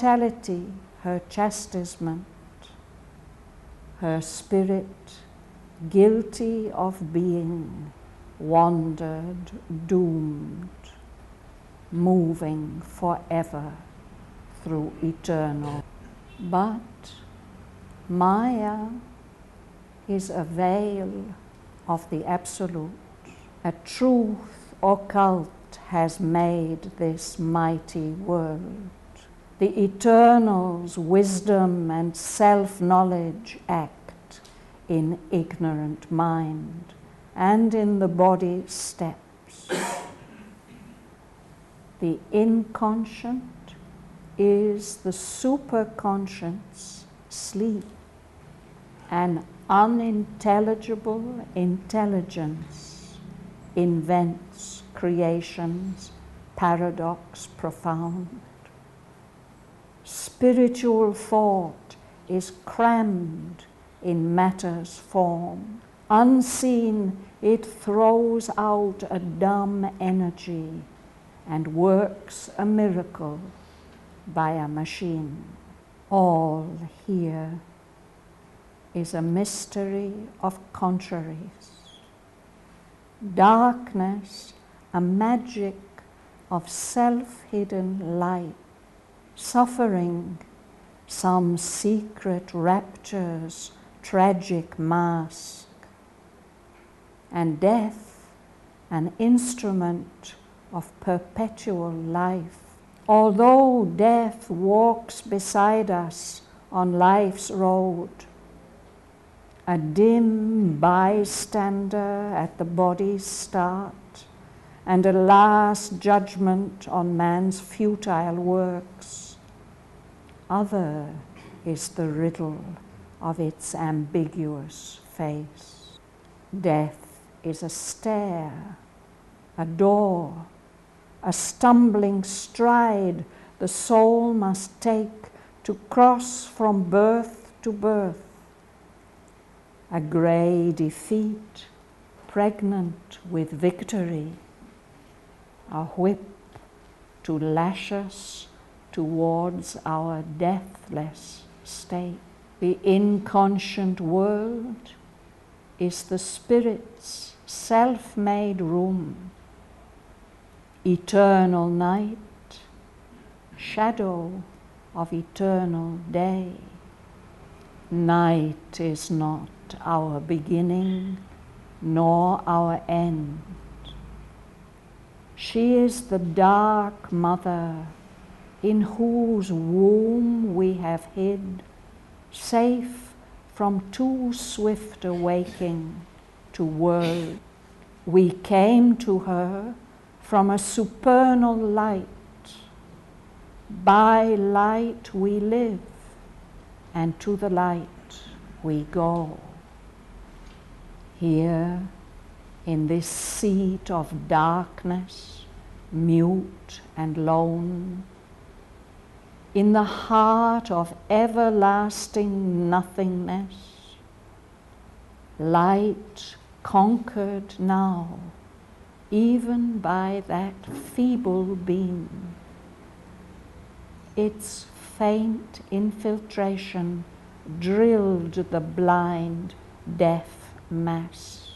immortality her chastisement, her spirit guilty of being, wandered, doomed, moving forever through eternal. But Maya is a veil of the Absolute. A truth occult has made this mighty world. The Eternal's wisdom and self-knowledge act in ignorant mind and in the body steps. The inconscient is the superconscious sleep. An unintelligible intelligence invents creation's paradox profound. Spiritual thought is crammed in matter's form. Unseen, it throws out a dumb energy and works a miracle by a machine. All here is a mystery of contraries. Darkness, a magic of self-hidden light. Suffering, some secret rapture's tragic mask. And death, an instrument of perpetual life. Although death walks beside us on life's road, a dim bystander at the body's start, and a last judgment on man's futile works. Other is the riddle of its ambiguous face. Death is a stair, a door, a stumbling stride the soul must take to cross from birth to birth. A grey defeat pregnant with victory, a whip to lash us towards our deathless state. The inconscient world is the spirit's self-made room. Eternal night, shadow of eternal day. Night is not our beginning, nor our end. She is the dark mother in whose womb we have hid, safe from too swift a waking to world. We came to her from a supernal light. By light we live, and to the light we go. Here, in this seat of darkness, mute and lone, in the heart of everlasting nothingness, light conquered now, even by that feeble beam. Its faint infiltration drilled the blind, deaf mass.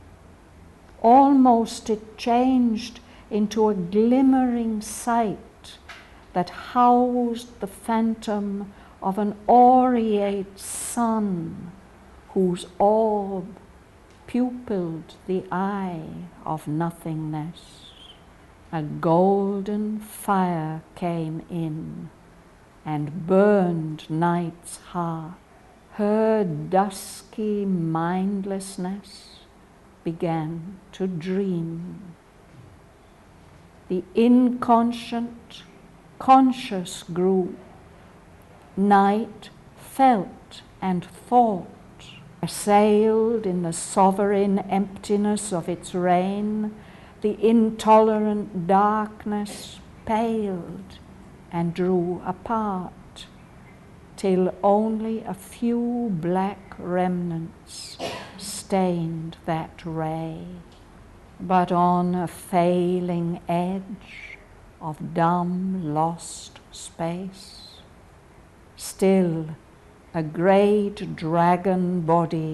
Almost it changed into a glimmering sight that housed the phantom of an aureate sun whose orb pupilled the eye of nothingness. A golden fire came in and burned night's heart. Her dusky mindlessness began to dream. The inconscient conscious grew. Night felt and thought. Assailed in the sovereign emptiness of its reign, the intolerant darkness paled and drew apart, till only a few black remnants stained that ray. But on a failing edge of dumb lost space, still a great dragon body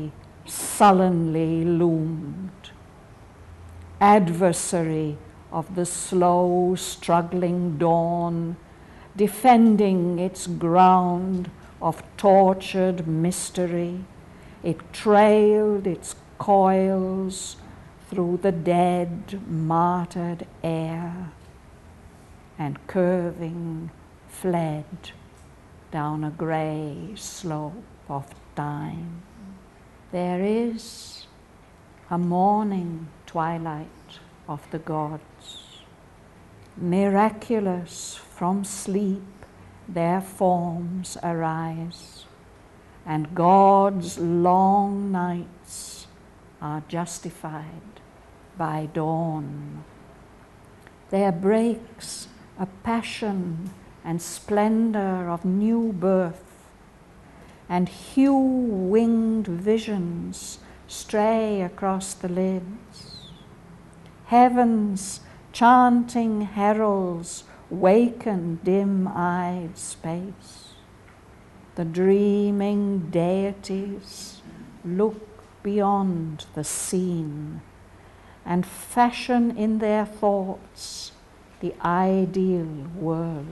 sullenly loomed, adversary of the slow struggling dawn, defending its ground of tortured mystery. It trailed its coils through the dead, martyred air, and curving fled down a grey slope of time. There is a morning twilight of the gods. Miraculous from sleep their forms arise, and God's long nights are justified by dawn. There breaks a passion and splendor of new birth, and hue-winged visions stray across the lids. Heaven's chanting heralds waken dim-eyed space. The dreaming deities look beyond the scene and fashion in their thoughts the ideal worlds,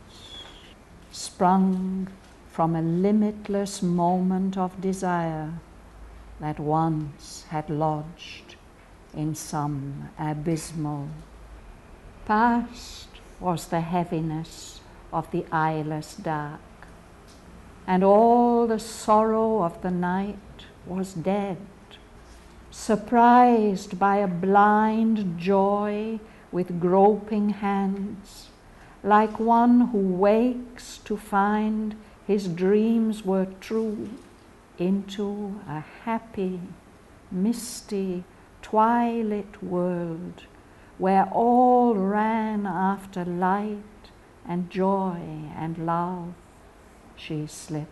sprung from a limitless moment of desire that once had lodged in some abysmal. Past was the heaviness of the eyeless dark, and all the sorrow of the night was dead, surprised by a blind joy with groping hands, like one who wakes to find his dreams were true, into a happy, misty, twilit world where all ran after light and joy and love. She slipped.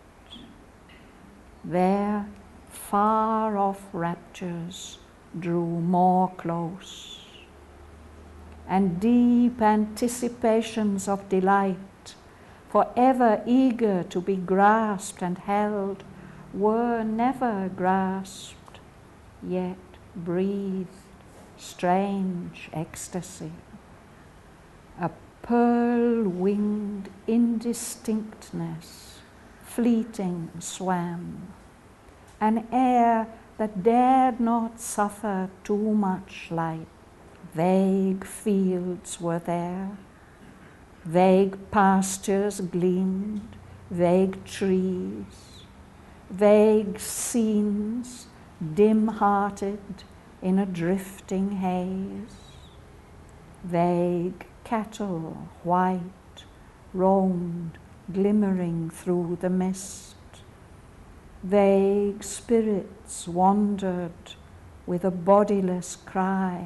There, far-off raptures drew more close, and deep anticipations of delight, forever eager to be grasped and held, were never grasped, yet breathed strange ecstasy. A pearl-winged indistinctness, fleeting swam, an air that dared not suffer too much light. Vague fields were there, vague pastures gleamed, vague trees, vague scenes dim-hearted in a drifting haze. Vague cattle, white, roamed glimmering through the mist. Vague spirits wandered with a bodiless cry.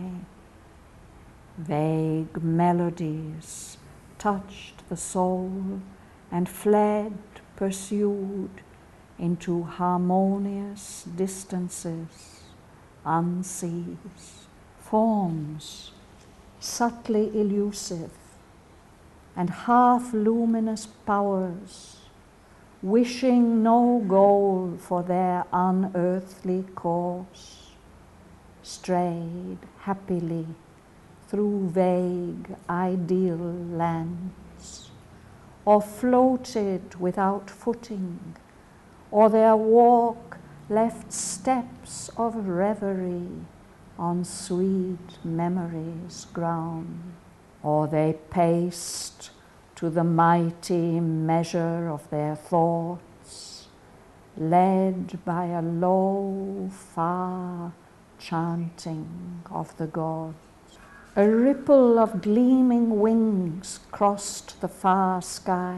Vague melodies touched the soul and fled, pursued, into harmonious distances, unseized. Forms, subtly elusive, and half-luminous powers, wishing no goal for their unearthly course, strayed happily through vague ideal lands, or floated without footing, or their walk left steps of reverie on sweet memory's ground, or they paced to the mighty measure of their thoughts, led by a low, far chanting of the gods. A ripple of gleaming wings crossed the far sky.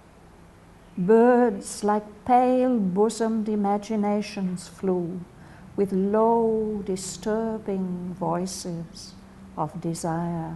Birds like pale-bosomed imaginations flew with low, disturbing voices of desire,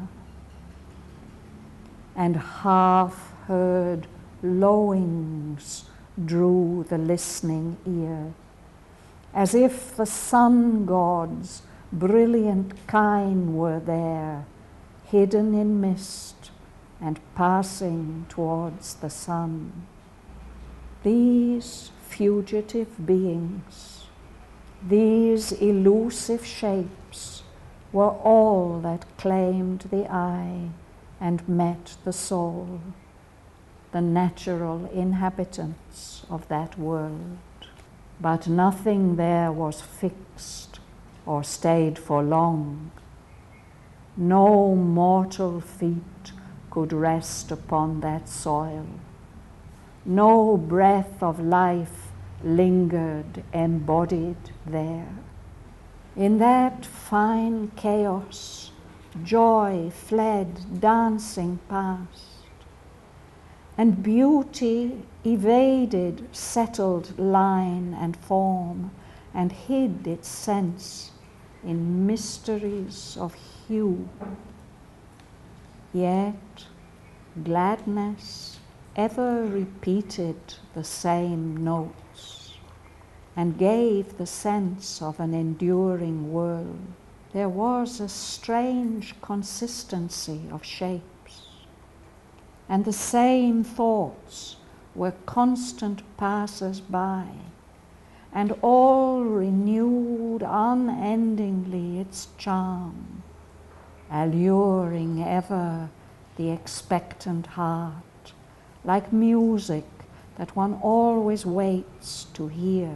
and half-heard lowings drew the listening ear, as if the sun god's brilliant kine were there, hidden in mist and passing towards the sun. These fugitive beings, These elusive shapes were all that claimed the eye and met the soul, the natural inhabitants of that world. But nothing there was fixed or stayed for long. No mortal feet could rest upon that soil. No breath of life lingered embodied there. In that fine chaos, joy fled dancing past, and beauty evaded settled line and form and hid its sense in mysteries of hue. Yet gladness ever repeated the same notes and gave the sense of an enduring world. There was a strange consistency of shapes, and the same thoughts were constant passers-by, and all renewed unendingly its charm, alluring ever the expectant heart, like music that one always waits to hear,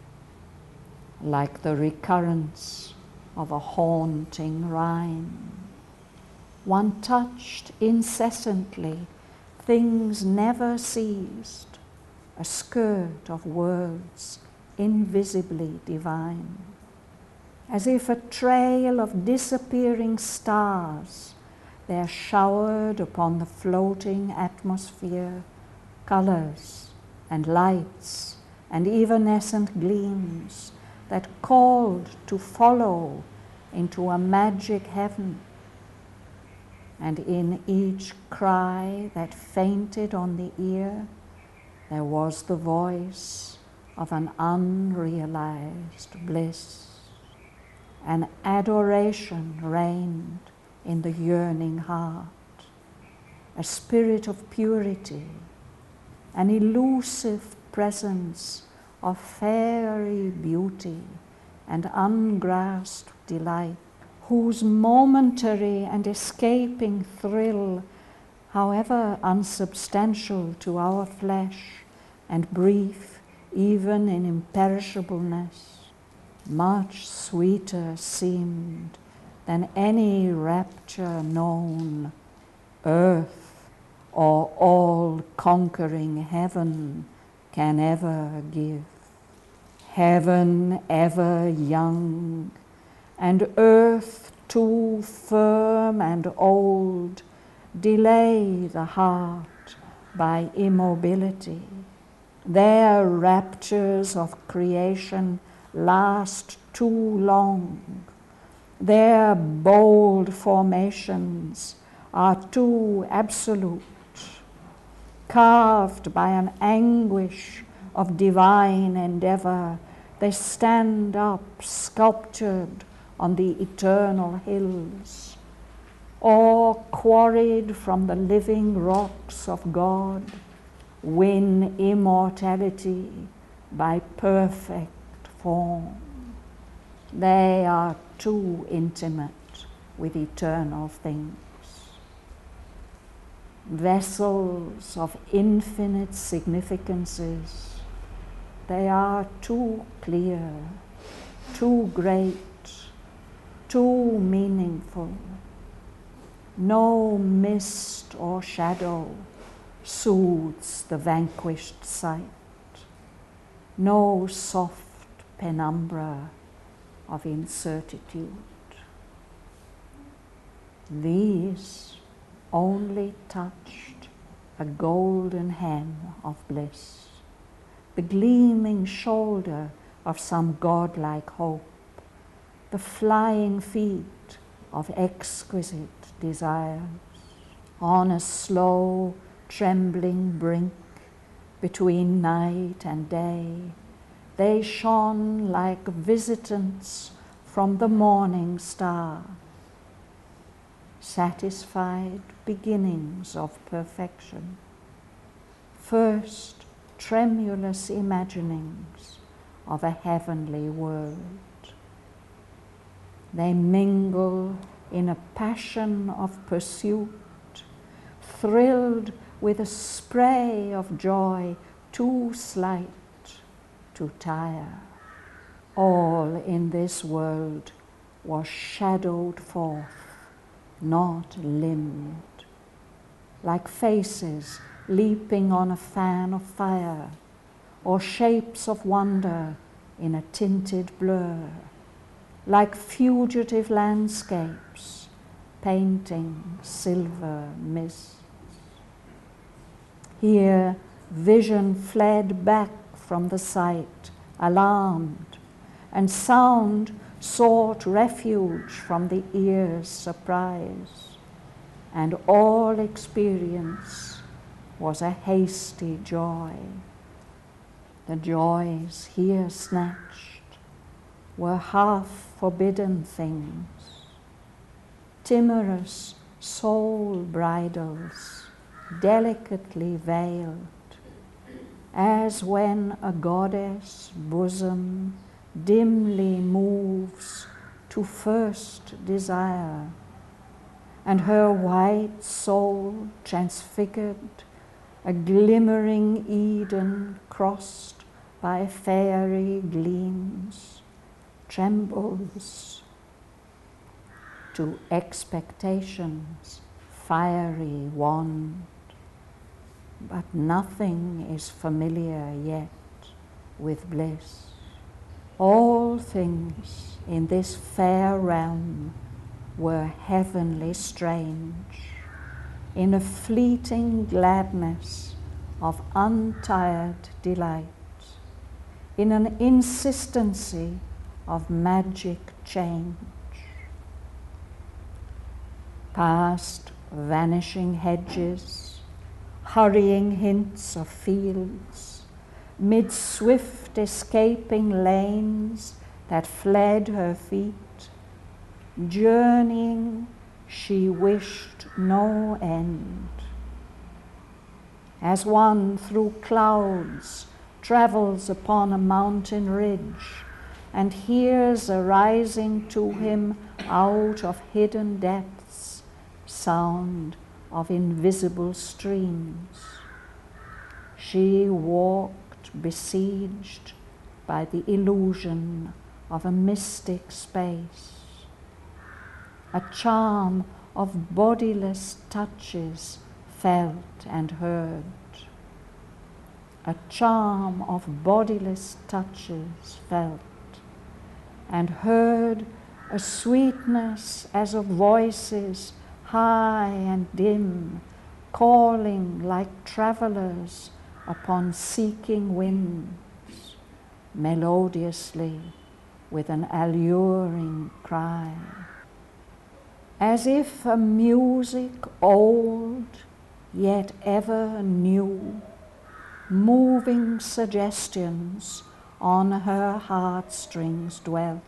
like the recurrence of a haunting rhyme. One touched incessantly, things never ceased, a skirt of words invisibly divine, as if a trail of disappearing stars there showered upon the floating atmosphere colors and lights and evanescent gleams that called to follow into a magic heaven. And in each cry that fainted on the ear, there was the voice of an unrealized bliss. An adoration reigned in the yearning heart, a spirit of purity, an elusive presence of fairy beauty and ungrasped delight, whose momentary and escaping thrill, however unsubstantial to our flesh and brief even in imperishableness, much sweeter seemed than any rapture known, earth or all-conquering heaven can ever give. Heaven ever young, and earth too firm and old, delay the heart by immobility. Their raptures of creation last too long. Their bold formations are too absolute, carved by an anguish of divine endeavor. They stand up sculptured on the eternal hills, or quarried from the living rocks of God, win immortality by perfect form. They are too intimate with eternal things. Vessels of infinite significances, they are too clear, too great, too meaningful. No mist or shadow soothes the vanquished sight. No soft penumbra of incertitude. These only touched a golden hem of bliss, the gleaming shoulder of some godlike hope, the flying feet of exquisite desires. On a slow, trembling brink between night and day, they shone like visitants from the morning star, satisfied beginnings of perfection. First, tremulous imaginings of a heavenly world. They mingle in a passion of pursuit, thrilled with a spray of joy too slight to tire. All in this world was shadowed forth, not limned, like faces leaping on a fan of fire, or shapes of wonder in a tinted blur, like fugitive landscapes painting silver mists. Here vision fled back from the sight, alarmed, and sound sought refuge from the ear's surprise, and all experience was a hasty joy. The joys here snatched were half forbidden things, timorous soul bridals delicately veiled, as when a goddess' bosom dimly moves to first desire, and her white soul transfigured, a glimmering Eden crossed by fairy gleams, trembles to expectation's fiery wand. But nothing is familiar yet with bliss. All things in this fair realm were heavenly strange, in a fleeting gladness of untired delight, in an insistency of magic change. Past vanishing hedges, hurrying hints of fields, mid swift escaping lanes that fled her feet, journeying she wished no end. As one through clouds travels upon a mountain ridge and hears arising to him out of hidden depths sound of invisible streams, she walked besieged by the illusion of a mystic space, a charm of bodiless touches felt and heard, a charm of bodiless touches felt and heard, a sweetness as of voices high and dim, calling like travelers upon seeking winds, melodiously with an alluring cry. As if a music old, yet ever new, moving suggestions on her heartstrings dwelt,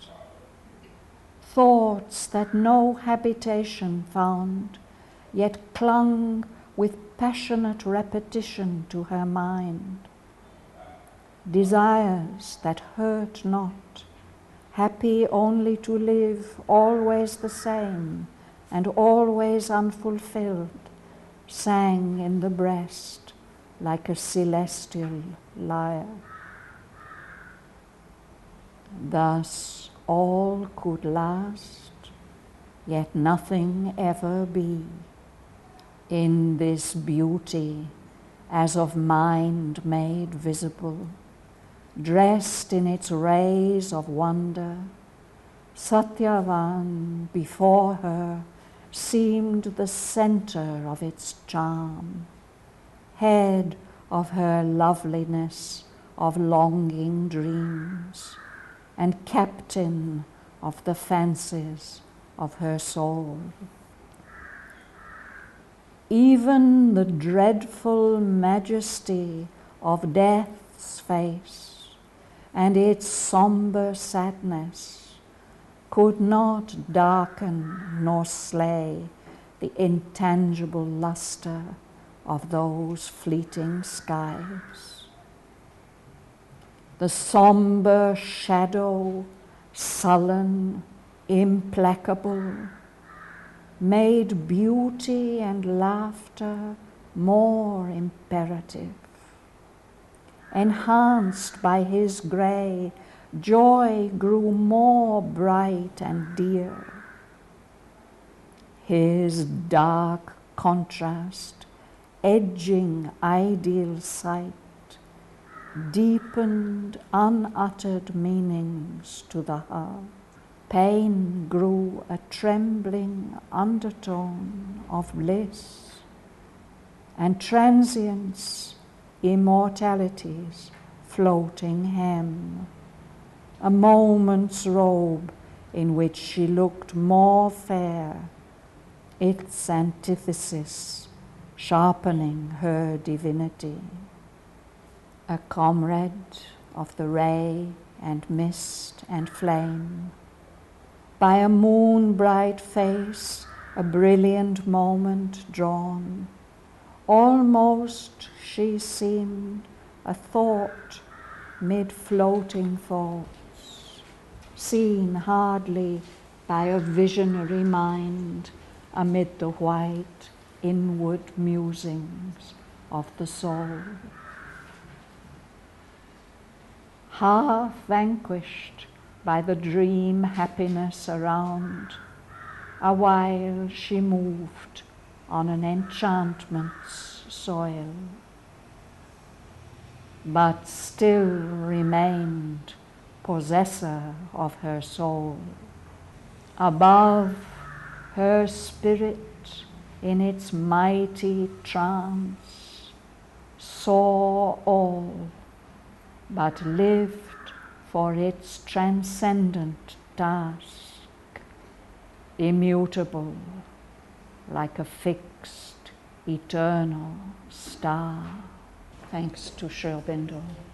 thoughts that no habitation found, yet clung with passionate repetition to her mind, desires that hurt not, happy only to live always the same and always unfulfilled, sang in the breast like a celestial lyre. Thus all could last, yet nothing ever be, in this beauty as of mind made visible, dressed in its rays of wonder. Satyavan before her seemed the center of its charm, head of her loveliness of longing dreams, and captain of the fancies of her soul. Even the dreadful majesty of death's face and its somber sadness could not darken nor slay the intangible luster of those fleeting skies. the somber shadow, sullen, implacable, made beauty and laughter more imperative. Enhanced by his grey, joy grew more bright and dear. His dark contrast, edging ideal sight, deepened unuttered meanings to the heart. Pain grew a trembling undertone of bliss, and transience, immortality's floating hem, a moment's robe in which she looked more fair, its antithesis sharpening her divinity. A comrade of the ray and mist and flame, by a moon-bright face, a brilliant moment drawn, almost she seemed a thought mid floating thoughts, seen hardly by a visionary mind amid the white inward musings of the soul. Half vanquished by the dream happiness around, a while she moved on an enchantment's soil, but still remained possessor of her soul. Above, her spirit in its mighty trance saw all, but lived for its transcendent task, immutable like a fixed, eternal star. Thanks to Sri Aurobindo.